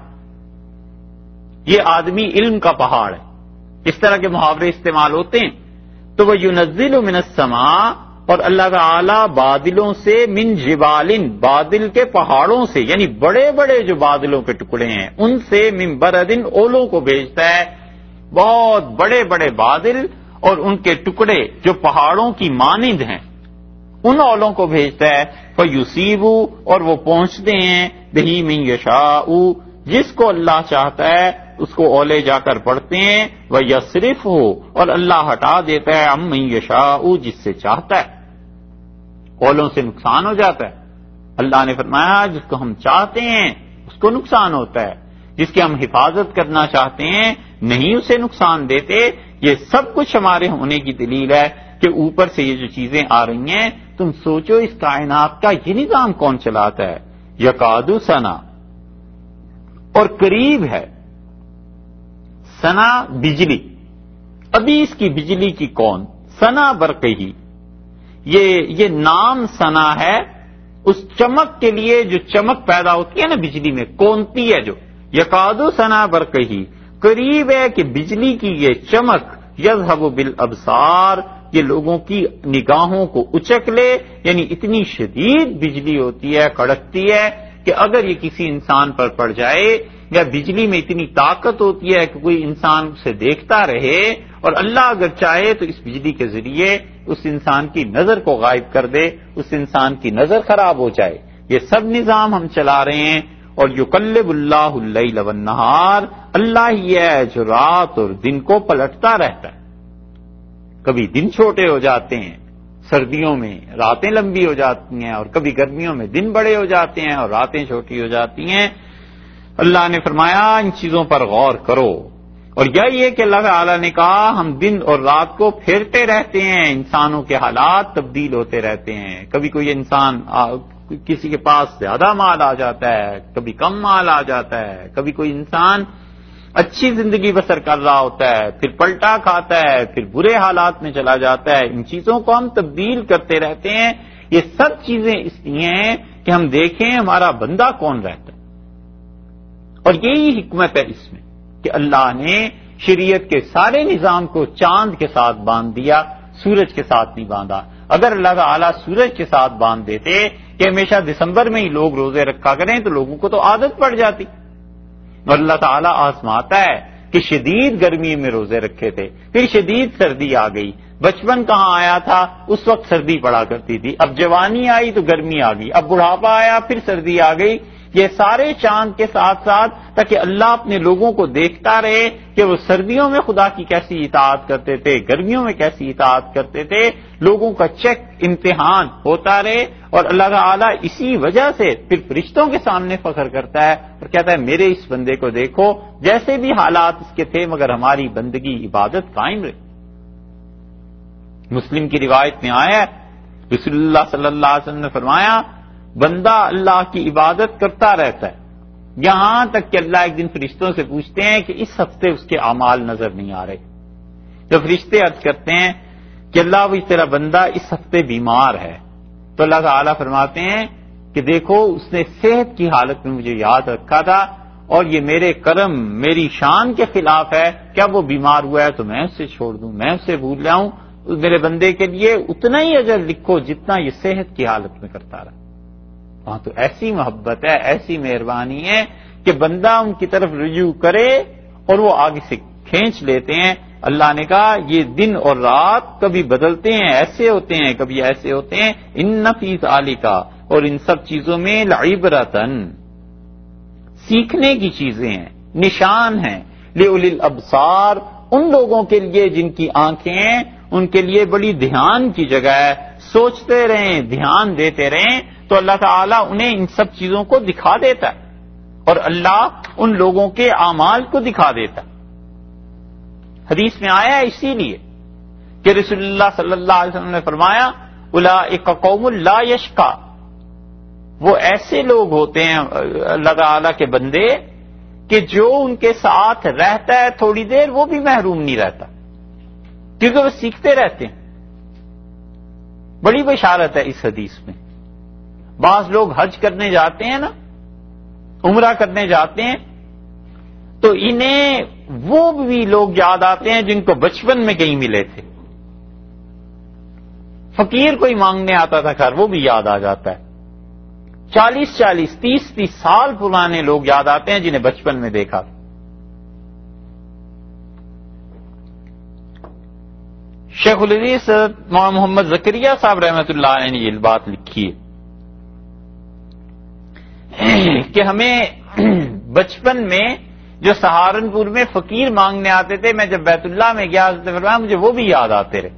یہ آدمی علم کا پہاڑ ہے، اس طرح کے محاورے استعمال ہوتے ہیں۔ تو وہ ينزل من السماء، اور اللہ تعالی بادلوں سے، من جبالن، بادل کے پہاڑوں سے، یعنی بڑے بڑے جو بادلوں کے ٹکڑے ہیں ان سے، من بردن، اولوں کو بھیجتا ہے، بہت بڑے بڑے بادل اور ان کے ٹکڑے جو پہاڑوں کی مانند ہیں ان اولوں کو بھیجتا ہے، فَيُصِيبُ، اور وہ پہنچتے ہیں، بِهِ مَن يَشَاءُ، جس کو اللہ چاہتا ہے اس کو اولے جا کر پڑھتے ہیں، وَيَصْرِفْهُ، اور اللہ ہٹا دیتا ہے، عَمَّن يَشَاءُ، جس سے چاہتا ہے۔ اولوں سے نقصان ہو جاتا ہے، اللہ نے فرمایا جس کو ہم چاہتے ہیں اس کو نقصان ہوتا ہے، جس کی ہم حفاظت کرنا چاہتے ہیں نہیں اسے نقصان دیتے۔ یہ سب کچھ ہمارے ہونے کی دلیل ہے کہ اوپر سے یہ جو چیزیں آ رہی ہیں، تم سوچو اس کائنات کا یہ نظام کون چلاتا ہے؟ یکاد سنا، اور قریب ہے، سنا بجلی، ابھی اس کی بجلی کی کون، سنا برقی، یہ نام سنا ہے اس چمک کے لیے جو چمک پیدا ہوتی ہے نا بجلی میں، کونتی ہے جو، یکاد سنا برقی، قریب ہے کہ بجلی کی یہ چمک، یذہب بالابصار، یہ لوگوں کی نگاہوں کو اچک لے، یعنی اتنی شدید بجلی ہوتی ہے، کڑکتی ہے کہ اگر یہ کسی انسان پر پڑ جائے، یا بجلی میں اتنی طاقت ہوتی ہے کہ کوئی انسان اسے دیکھتا رہے، اور اللہ اگر چاہے تو اس بجلی کے ذریعے اس انسان کی نظر کو غائب کر دے، اس انسان کی نظر خراب ہو جائے۔ یہ سب نظام ہم چلا رہے ہیں، اور یقلب اللہ اللیل والنہار، اللہ ہی ہے جو رات اور دن کو پلٹتا رہتا ہے۔ کبھی دن چھوٹے ہو جاتے ہیں، سردیوں میں راتیں لمبی ہو جاتی ہیں، اور کبھی گرمیوں میں دن بڑے ہو جاتے ہیں اور راتیں چھوٹی ہو جاتی ہیں۔ اللہ نے فرمایا ان چیزوں پر غور کرو، اور یہی ہے کہ اللہ تعالیٰ نے کہا ہم دن اور رات کو پھیرتے رہتے ہیں، انسانوں کے حالات تبدیل ہوتے رہتے ہیں، کبھی کوئی انسان کسی کے پاس زیادہ مال آ جاتا ہے، کبھی کم مال آ جاتا ہے، کبھی کوئی انسان اچھی زندگی بسر کر رہا ہوتا ہے، پھر پلٹا کھاتا ہے، پھر برے حالات میں چلا جاتا ہے۔ ان چیزوں کو ہم تبدیل کرتے رہتے ہیں، یہ سب چیزیں اس لیے ہیں کہ ہم دیکھیں ہمارا بندہ کون رہتا ہے. اور یہی حکمت ہے اس میں کہ اللہ نے شریعت کے سارے نظام کو چاند کے ساتھ باندھ دیا، سورج کے ساتھ نہیں باندھا. اگر اللہ تعالیٰ سورج کے ساتھ باندھ دیتے کہ ہمیشہ دسمبر میں ہی لوگ روزے رکھا کریں تو لوگوں کو تو عادت پڑ جاتی. اور اللہ تعالیٰ آزماتا ہے کہ شدید گرمی میں روزے رکھے تھے، پھر شدید سردی آ گئی. بچپن کہاں آیا تھا اس وقت سردی پڑا کرتی تھی، اب جوانی آئی تو گرمی آ گئی، اب بڑھاپا آیا پھر سردی آ گئی. یہ سارے چاند کے ساتھ ساتھ تاکہ اللہ اپنے لوگوں کو دیکھتا رہے کہ وہ سردیوں میں خدا کی کیسی اطاعت کرتے تھے، گرمیوں میں کیسی اطاعت کرتے تھے. لوگوں کا چیک امتحان ہوتا رہے. اور اللہ تعالیٰ اسی وجہ سے پھر فرشتوں کے سامنے فخر کرتا ہے اور کہتا ہے میرے اس بندے کو دیکھو، جیسے بھی حالات اس کے تھے مگر ہماری بندگی عبادت قائم رہی. مسلم کی روایت میں آیا ہے رسول اللہ صلی اللہ علیہ وسلم نے فرمایا بندہ اللہ کی عبادت کرتا رہتا ہے یہاں تک کہ اللہ ایک دن فرشتوں سے پوچھتے ہیں کہ اس ہفتے اس کے اعمال نظر نہیں آ رہے. تو فرشتے عرض کرتے ہیں کہ اللہ وہ تیرا بندہ اس ہفتے بیمار ہے. تو اللہ تعالیٰ فرماتے ہیں کہ دیکھو اس نے صحت کی حالت میں مجھے یاد رکھا تھا اور یہ میرے کرم میری شان کے خلاف ہے، کیا وہ بیمار ہوا ہے تو میں اسے چھوڑ دوں، میں اسے بھول جاؤں. میرے بندے کے لیے اتنا ہی اجر لکھو جتنا یہ صحت کی حالت میں کرتا رہا. وہاں تو ایسی محبت ہے، ایسی مہربانی ہے کہ بندہ ان کی طرف رجوع کرے اور وہ آگے سے کھینچ لیتے ہیں. اللہ نے کہا یہ دن اور رات کبھی بدلتے ہیں، ایسے ہوتے ہیں کبھی ایسے ہوتے ہیں. ان فی ذالک، اور ان سب چیزوں میں لعبرۃ، سیکھنے کی چیزیں ہیں، نشان ہیں. لأولی الابصار، ان لوگوں کے لیے جن کی آنکھیں ہیں، ان کے لیے بڑی دھیان کی جگہ ہے. سوچتے رہیں، دھیان دیتے رہیں تو اللہ تعالیٰ انہیں ان سب چیزوں کو دکھا دیتا ہے اور اللہ ان لوگوں کے اعمال کو دکھا دیتا ہے. حدیث میں آیا ہے اسی لیے کہ رسول اللہ صلی اللہ علیہ وسلم نے فرمایا اولئک قوم لا یشقی، وہ ایسے لوگ ہوتے ہیں اللہ تعالیٰ کے بندے کہ جو ان کے ساتھ رہتا ہے تھوڑی دیر وہ بھی محروم نہیں رہتا کیونکہ وہ سیکھتے رہتے ہیں. بڑی بشارت ہے اس حدیث میں. بعض لوگ حج کرنے جاتے ہیں نا، عمرہ کرنے جاتے ہیں تو انہیں وہ بھی لوگ یاد آتے ہیں جن کو بچپن میں کہیں ملے تھے. فقیر کوئی مانگنے آتا تھا گھر وہ بھی یاد آ جاتا ہے. 40 30 سال پرانے لوگ یاد آتے ہیں جنہیں بچپن میں دیکھا. شیخ الحدیث مولانا محمد زکریا صاحب رحمۃ اللہ علیہ نے یہ بات لکھی ہے کہ ہمیں بچپن میں جو سہارنپور میں فقیر مانگنے آتے تھے، میں جب بیت اللہ میں گیا مجھے وہ بھی یاد آتے رہے.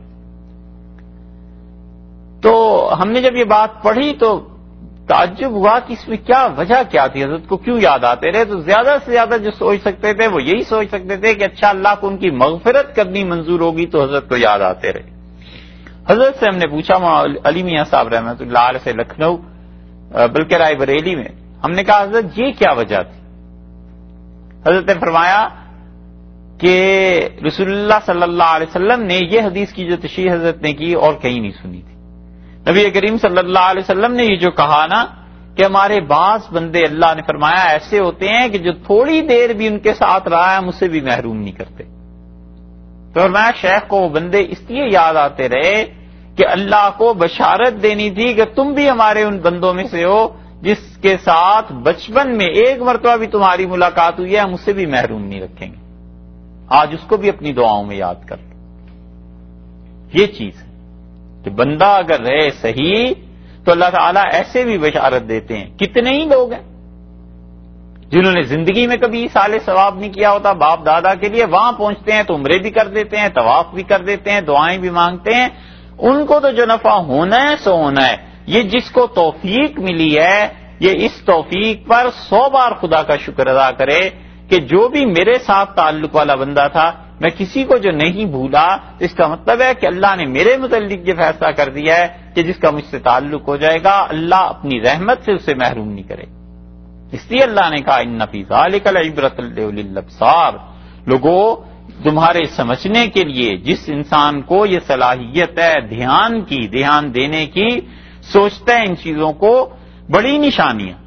تو ہم نے جب یہ بات پڑھی تو تعجب ہوا کہ اس میں کیا وجہ کیا تھی، حضرت کو کیوں یاد آتے رہے. تو زیادہ سے زیادہ جو سوچ سکتے تھے وہ یہی سوچ سکتے تھے کہ اچھا اللہ کو ان کی مغفرت کرنی منظور ہوگی تو حضرت کو یاد آتے رہے. حضرت سے ہم نے پوچھا علی میاں صاحب رحمۃ اللہ علیہ سے لکھنؤ بلکہ رائے بریلی میں، ہم نے کہا حضرت یہ کیا وجہ تھی. حضرت نے فرمایا کہ رسول اللہ صلی اللہ علیہ وسلم نے یہ حدیث کی جو تشریح حضرت نے کی اور کہیں نہیں سنی تھی. نبی کریم صلی اللہ علیہ وسلم نے یہ جو کہا نا کہ ہمارے بعض بندے اللہ نے فرمایا ایسے ہوتے ہیں کہ جو تھوڑی دیر بھی ان کے ساتھ رہا ہے ہم اسے بھی محروم نہیں کرتے. تو فرمایا شیخ کو وہ بندے اس لیے یاد آتے رہے کہ اللہ کو بشارت دینی تھی کہ تم بھی ہمارے ان بندوں میں سے ہو جس کے ساتھ بچپن میں ایک مرتبہ بھی تمہاری ملاقات ہوئی ہے ہم اسے بھی محروم نہیں رکھیں گے. آج اس کو بھی اپنی دعاؤں میں یاد کر لو. یہ چیز ہے کہ بندہ اگر رہے صحیح تو اللہ تعالیٰ ایسے بھی بشارت دیتے ہیں. کتنے ہی لوگ ہیں جنہوں نے زندگی میں کبھی سال ثواب نہیں کیا ہوتا باپ دادا کے لیے، وہاں پہنچتے ہیں تو عمرے بھی کر دیتے ہیں، طواف بھی کر دیتے ہیں، دعائیں بھی مانگتے ہیں. ان کو تو جو نفع ہونا ہے سو ہونا ہے. یہ جس کو توفیق ملی ہے یہ اس توفیق پر 100 بار خدا کا شکر ادا کرے کہ جو بھی میرے ساتھ تعلق والا بندہ تھا میں کسی کو جو نہیں بھولا. اس کا مطلب ہے کہ اللہ نے میرے متعلق یہ فیصلہ کر دیا ہے کہ جس کا مجھ سے تعلق ہو جائے گا اللہ اپنی رحمت سے اسے محروم نہیں کرے. اس لیے اللہ نے کہا ان فی ذالک لعبرۃ لأولی الابصار. لوگوں تمہارے سمجھنے کے لیے جس انسان کو یہ صلاحیت ہے دھیان دینے کی، سوچتا ہے ان چیزوں کو، بڑی نشانیاں.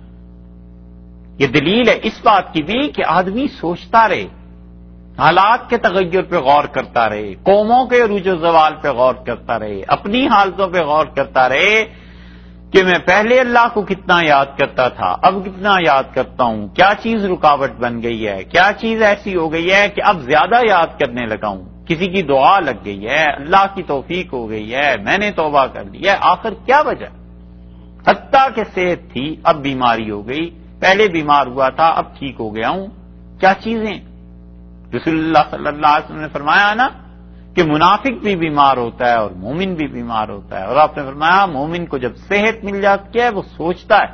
یہ دلیل ہے اس بات کی بھی کہ آدمی سوچتا رہے، حالات کے تغیر پہ غور کرتا رہے، قوموں کے عروج و زوال پہ غور کرتا رہے، اپنی حالتوں پہ غور کرتا رہے کہ میں پہلے اللہ کو کتنا یاد کرتا تھا، اب کتنا یاد کرتا ہوں، کیا چیز رکاوٹ بن گئی ہے، کیا چیز ایسی ہو گئی ہے کہ اب زیادہ یاد کرنے لگا ہوں، کسی کی دعا لگ گئی ہے، اللہ کی توفیق ہو گئی ہے، میں نے توبہ کر لی ہے، آخر کیا وجہ؟ حتیٰ کہ صحت تھی اب بیماری ہو گئی، پہلے بیمار ہوا تھا اب ٹھیک ہو گیا ہوں، کیا چیزیں؟ رسول اللہ صلی اللہ علیہ وسلم نے فرمایا نا کہ منافق بھی بیمار ہوتا ہے اور مومن بھی بیمار ہوتا ہے، اور آپ نے فرمایا مومن کو جب صحت مل جاتی ہے وہ سوچتا ہے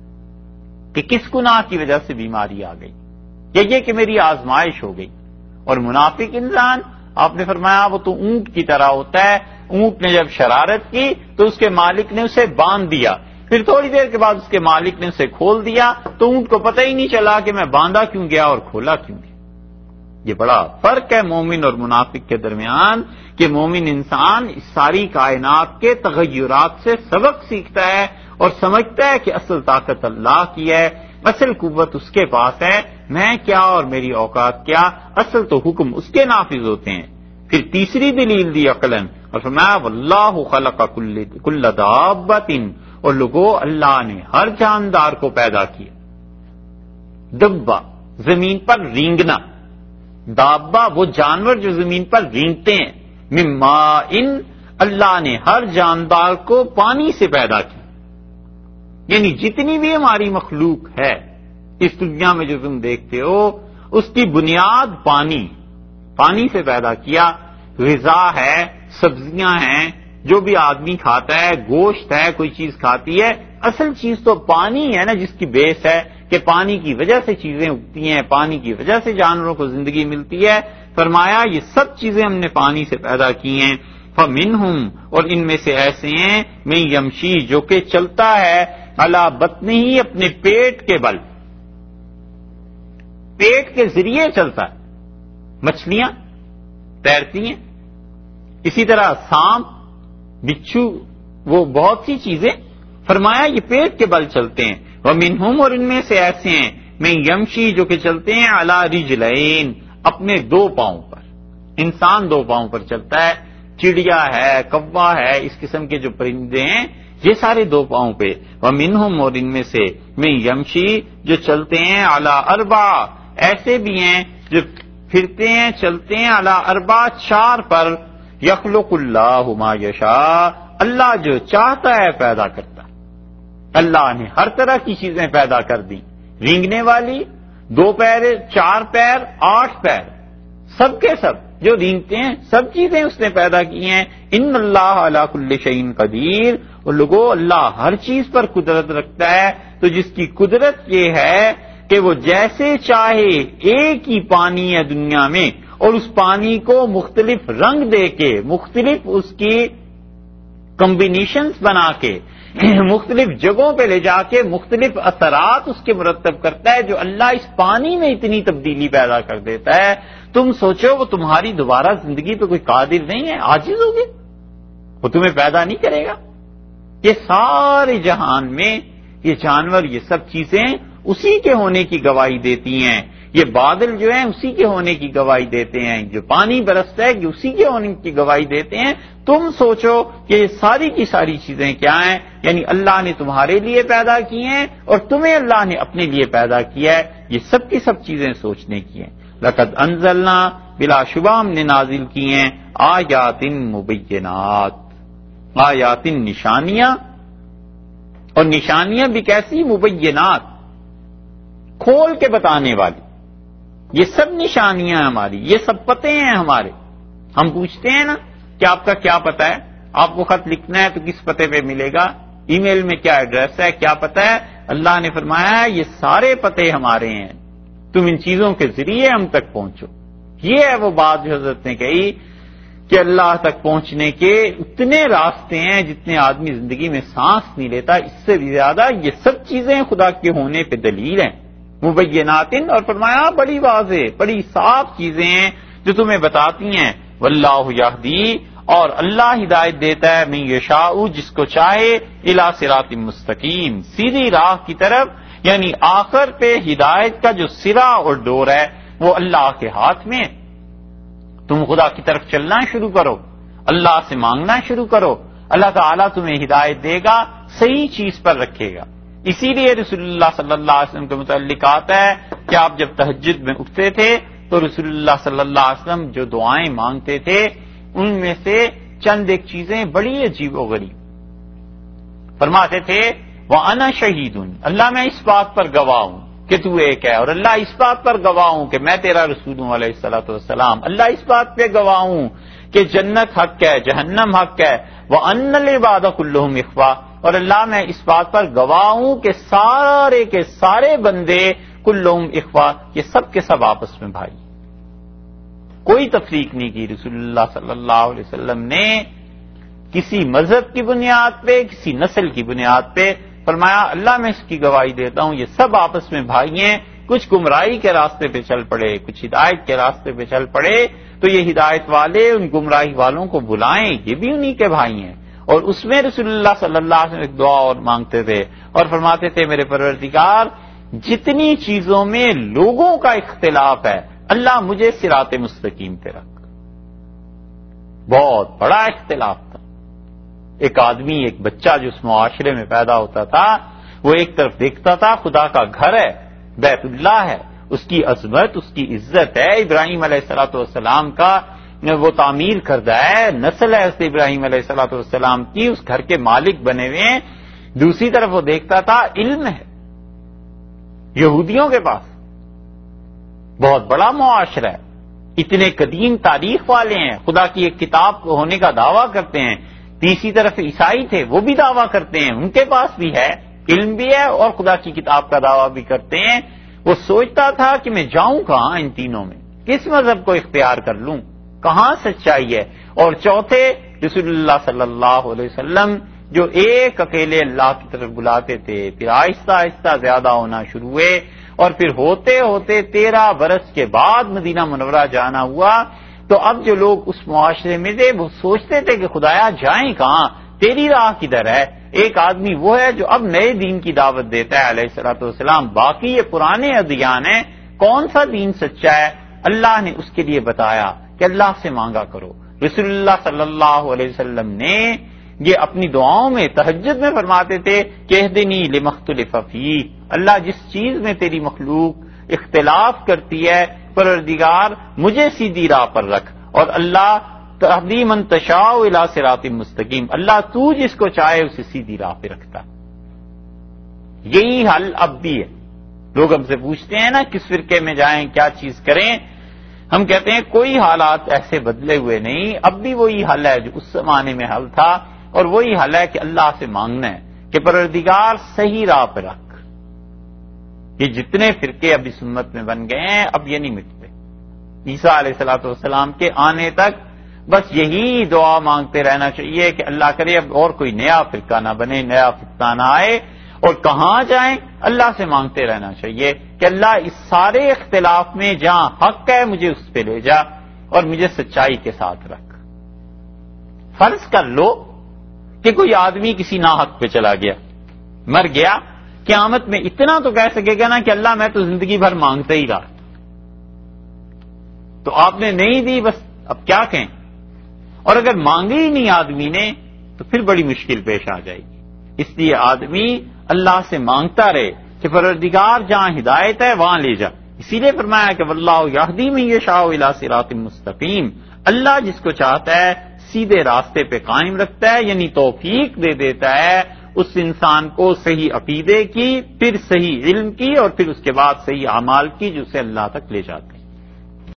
کہ کس گناہ کی وجہ سے بیماری آ گئی، یہ کہ میری آزمائش ہو گئی. اور منافق انسان آپ نے فرمایا وہ تو اونٹ کی طرح ہوتا ہے، اونٹ نے جب شرارت کی تو اس کے مالک نے اسے باندھ دیا، پھر تھوڑی دیر کے بعد اس کے مالک نے اسے کھول دیا تو اونٹ کو پتہ ہی نہیں چلا کہ میں باندھا کیوں گیا اور کھولا کیوں گیا. یہ بڑا فرق ہے مومن اور منافق کے درمیان کہ مومن انسان اس ساری کائنات کے تغیرات سے سبق سیکھتا ہے اور سمجھتا ہے کہ اصل طاقت اللہ کی ہے، اصل قوت اس کے پاس ہے، میں کیا اور میری اوقات کیا، اصل تو حکم اس کے نافذ ہوتے ہیں. پھر تیسری دلیل دی عقلاً اور فرمایا واللہ خلق کل دابۃ، اور لوگوں اللہ نے ہر جاندار کو پیدا کیا. دبا زمین پر رینگنا، دابا وہ جانور جو زمین پر رینگتے ہیں، مما ان اللہ نے ہر جاندار کو پانی سے پیدا کیا. یعنی جتنی بھی ہماری مخلوق ہے اس دنیا میں جو تم دیکھتے ہو اس کی بنیاد پانی سے پیدا کیا. غذا ہے، سبزیاں ہیں، جو بھی آدمی کھاتا ہے، گوشت ہے، کوئی چیز کھاتی ہے، اصل چیز تو پانی ہے نا، جس کی بیس ہے کہ پانی کی وجہ سے چیزیں اگتی ہیں، پانی کی وجہ سے جانوروں کو زندگی ملتی ہے. فرمایا یہ سب چیزیں ہم نے پانی سے پیدا کی ہیں. فمنہم، اور ان میں سے ایسے ہیں میں یمشی جو کہ چلتا ہے علی بطنہ ہی اپنے پیٹ کے بل، پیٹ کے ذریعے چلتا ہے. مچھلیاں تیرتی ہیں، اسی طرح سانپ، بچھو، وہ بہت سی چیزیں. فرمایا یہ پیٹ کے بل چلتے ہیں. ومنہم، اور ان میں سے ایسے ہیں میں یمشی جو کہ چلتے ہیں علی رجلین اپنے دو پاؤں پر. انسان دو پاؤں پر چلتا ہے، چڑیا ہے، کوا ہے، اس قسم کے جو پرندے ہیں یہ سارے دو پاؤں پہ. ومنہم، اور ان میں سے میں یمشی جو چلتے ہیں علی اربع، ایسے بھی ہیں جو پھرتے ہیں چلتے ہیں علی اربع چار پر. یخلق اللہ ما یشاء، اللہ جو چاہتا ہے پیدا کرتا. اللہ نے ہر طرح کی چیزیں پیدا کر دی، رینگنے والی، دو پیر، چار پیر، 8 پیر، سب کے سب جو رینگتے ہیں سب چیزیں اس نے پیدا کی ہیں. ان اللہ علی کل شیء قدیر، اور لوگوں اللہ ہر چیز پر قدرت رکھتا ہے. تو جس کی قدرت یہ ہے کہ وہ جیسے چاہے ایک ہی پانی ہے دنیا میں اور اس پانی کو مختلف رنگ دے کے، مختلف اس کی کمبینیشنز بنا کے، مختلف جگہوں پہ لے جا کے مختلف اثرات اس کے مرتب کرتا ہے. جو اللہ اس پانی میں اتنی تبدیلی پیدا کر دیتا ہے، تم سوچو وہ تمہاری دوبارہ زندگی پہ کوئی قادر نہیں ہے، عاجز ہوگی، وہ تمہیں پیدا نہیں کرے گا. یہ سارے جہان میں یہ جانور، یہ سب چیزیں اسی کے ہونے کی گواہی دیتی ہیں. یہ بادل جو ہیں اسی کے ہونے کی گواہی دیتے ہیں، جو پانی برستا ہے یہ اسی کے ہونے کی گواہی دیتے ہیں. تم سوچو کہ یہ ساری کی ساری چیزیں کیا ہیں، یعنی اللہ نے تمہارے لیے پیدا کی ہیں اور تمہیں اللہ نے اپنے لیے پیدا کیا ہے. یہ سب کی سب چیزیں سوچنے کی ہیں. لقد انزلنا، بلا شبہ ہم نے نازل کی ہیں، آیات مبینات، آیات نشانیاں، اور نشانیاں بھی کیسی؟ مبینات، کھول کے بتانے والی. یہ سب نشانیاں ہماری، یہ سب پتے ہیں ہمارے. ہم پوچھتے ہیں نا کہ آپ کا کیا پتہ ہے، آپ کو خط لکھنا ہے تو کس پتے پہ ملے گا، ای میل میں کیا ایڈریس ہے، کیا پتہ ہے؟ اللہ نے فرمایا یہ سارے پتے ہمارے ہیں، تم ان چیزوں کے ذریعے ہم تک پہنچو. یہ ہے وہ بات جو حضرت نے کہی کہ اللہ تک پہنچنے کے اتنے راستے ہیں جتنے آدمی زندگی میں سانس نہیں لیتا، اس سے بھی زیادہ یہ سب چیزیں خدا کے ہونے پہ دلیل ہیں. مبینات، اور فرمایا بڑی واضح، بڑی صاف چیزیں ہیں جو تمہیں بتاتی ہیں. واللہ یہدی، اور اللہ ہدایت دیتا ہے من یشاء جس کو چاہے الی صراط مستقیم سیدھی راہ کی طرف، یعنی آخر پہ ہدایت کا جو سرا اور ڈور ہے وہ اللہ کے ہاتھ میں۔ تم خدا کی طرف چلنا شروع کرو، اللہ سے مانگنا شروع کرو، اللہ تعالیٰ تمہیں ہدایت دے گا، صحیح چیز پر رکھے گا۔ اسی لیے رسول اللہ صلی اللہ علیہ وسلم کے متعلق آتا ہے کہ آپ جب تہجد میں اٹھتے تھے تو رسول اللہ صلی اللہ علیہ وسلم جو دعائیں مانگتے تھے ان میں سے چند ایک چیزیں بڑی عجیب و غریب فرماتے تھے، وَأَنَا شَهِيدٌ، اللہ میں اس بات پر گواہ ہوں کہ تو ایک ہے، اور اللہ اس بات پر گواہ ہوں کہ میں تیرا رسول ہوں علیہ الصلوۃ والسلام، اللہ اس بات پہ گواہ ہوں کہ جنت حق ہے، جہنم حق ہے، وَأَنَّ الْعِبَادَ كُلُّهُمْ إِخْوَةٌ، اور اللہ میں اس بات پر گواہ ہوں کہ سارے کے سارے بندے کلہم اخوہ، یہ سب کے سب آپس میں بھائی، کوئی تفریق نہیں کی رسول اللہ صلی اللہ علیہ وسلم نے کسی مذہب کی بنیاد پہ، کسی نسل کی بنیاد پہ۔ فرمایا اللہ میں اس کی گواہی دیتا ہوں یہ سب آپس میں بھائی ہیں، کچھ گمراہی کے راستے پہ چل پڑے، کچھ ہدایت کے راستے پہ چل پڑے، تو یہ ہدایت والے ان گمراہی والوں کو بلائیں، یہ بھی انہی کے بھائی ہیں۔ اور اس میں رسول اللہ صلی اللہ علیہ وسلم ایک دعا اور مانگتے تھے اور فرماتے تھے میرے پروردگار جتنی چیزوں میں لوگوں کا اختلاف ہے اللہ مجھے صراط مستقیم پہ رکھ۔ بہت بڑا اختلاف تھا، ایک آدمی، ایک بچہ جو اس معاشرے میں پیدا ہوتا تھا وہ ایک طرف دیکھتا تھا خدا کا گھر ہے، بیت اللہ ہے، اس کی عظمت، اس کی عزت ہے، ابراہیم علیہ الصلوۃ والسلام کا وہ تعمیر کردہ ہے، نسل ہے اس ابراہیم علیہ الصلوۃ والسلام کی، اس گھر کے مالک بنے ہوئے ہیں۔ دوسری طرف وہ دیکھتا تھا علم ہے یہودیوں کے پاس، بہت بڑا معاشرہ ہے، اتنے قدیم تاریخ والے ہیں، خدا کی ایک کتاب ہونے کا دعویٰ کرتے ہیں۔ تیسری طرف عیسائی تھے، وہ بھی دعویٰ کرتے ہیں، ان کے پاس بھی ہے، علم بھی ہے اور خدا کی کتاب کا دعویٰ بھی کرتے ہیں۔ وہ سوچتا تھا کہ میں جاؤں کہاں ان تینوں میں، کس مذہب کو اختیار کر لوں، کہاں سچائی ہے۔ اور چوتھے رسول اللہ صلی اللہ علیہ وسلم جو ایک اکیلے اللہ کی طرف بلاتے تھے، پھر آہستہ آہستہ زیادہ ہونا شروع ہوئے، اور پھر ہوتے ہوتے 13 برس کے بعد مدینہ منورہ جانا ہوا، تو اب جو لوگ اس معاشرے میں تھے وہ سوچتے تھے کہ خدایا جائیں کہاں، تیری راہ کدھر ہے۔ ایک آدمی وہ ہے جو اب نئے دین کی دعوت دیتا ہے علیہ الصلوۃ والسلام، باقی یہ پرانے ادیان ہیں، کون سا دین سچا ہے؟ اللہ نے اس کے لیے بتایا کہ اللہ سے مانگا کرو۔ رسول اللہ صلی اللہ علیہ وسلم نے یہ اپنی دعاؤں میں تہجد میں فرماتے تھے کہ اہدنی لما اختلف فیہ، اللہ جس چیز میں تیری مخلوق اختلاف کرتی ہے پروردگار مجھے سیدھی راہ پر رکھ، اور اللہ تہدی من تشاء الی صراط مستقیم، اللہ تو جس کو چاہے اسے سیدھی راہ پہ رکھتا۔ یہی حل اب بھی ہے۔ لوگ ہم سے پوچھتے ہیں نا کس فرقے میں جائیں، کیا چیز کریں، ہم کہتے ہیں کوئی حالات ایسے بدلے ہوئے نہیں، اب بھی وہی حل ہے جو اس زمانے میں حل تھا، اور وہی حل ہے کہ اللہ سے مانگنا ہے کہ پروردگار صحیح راہ پہ رکھ۔ یہ جتنے فرقے اب اس امت میں بن گئے ہیں اب یہ نہیں مٹتے، عیسیٰ علیہ الصلوۃ والسلام کے آنے تک بس یہی دعا مانگتے رہنا چاہیے کہ اللہ کرے اب اور کوئی نیا فرقہ نہ بنے، نیا فتنہ نہ آئے، اور کہاں جائیں اللہ سے مانگتے رہنا چاہیے کہ اللہ اس سارے اختلاف میں جہاں حق ہے مجھے اس پہ لے جا اور مجھے سچائی کے ساتھ رکھ۔ فرض کر لو کہ کوئی آدمی کسی ناحق پہ چلا گیا، مر گیا، قیامت میں اتنا تو کہہ سکے گا نا کہ اللہ میں تو زندگی بھر مانگتا ہی رہا، تو آپ نے نہیں دی بس اب کیا کہیں، اور اگر مانگی ہی نہیں آدمی نے تو پھر بڑی مشکل پیش آ جائے گی۔ اس لیے آدمی اللہ سے مانگتا رہے کہ پروردگار جہاں ہدایت ہے وہاں لے جا۔ اسی لیے فرمایا کہ واللہ یہدی من یشاء الی صراط مستقیم، اللہ جس کو چاہتا ہے سیدھے راستے پہ قائم رکھتا ہے، یعنی توفیق دے دیتا ہے اس انسان کو صحیح عقیدے کی، پھر صحیح علم کی، اور پھر اس کے بعد صحیح اعمال کی جو اسے اللہ تک لے جاتے ہیں۔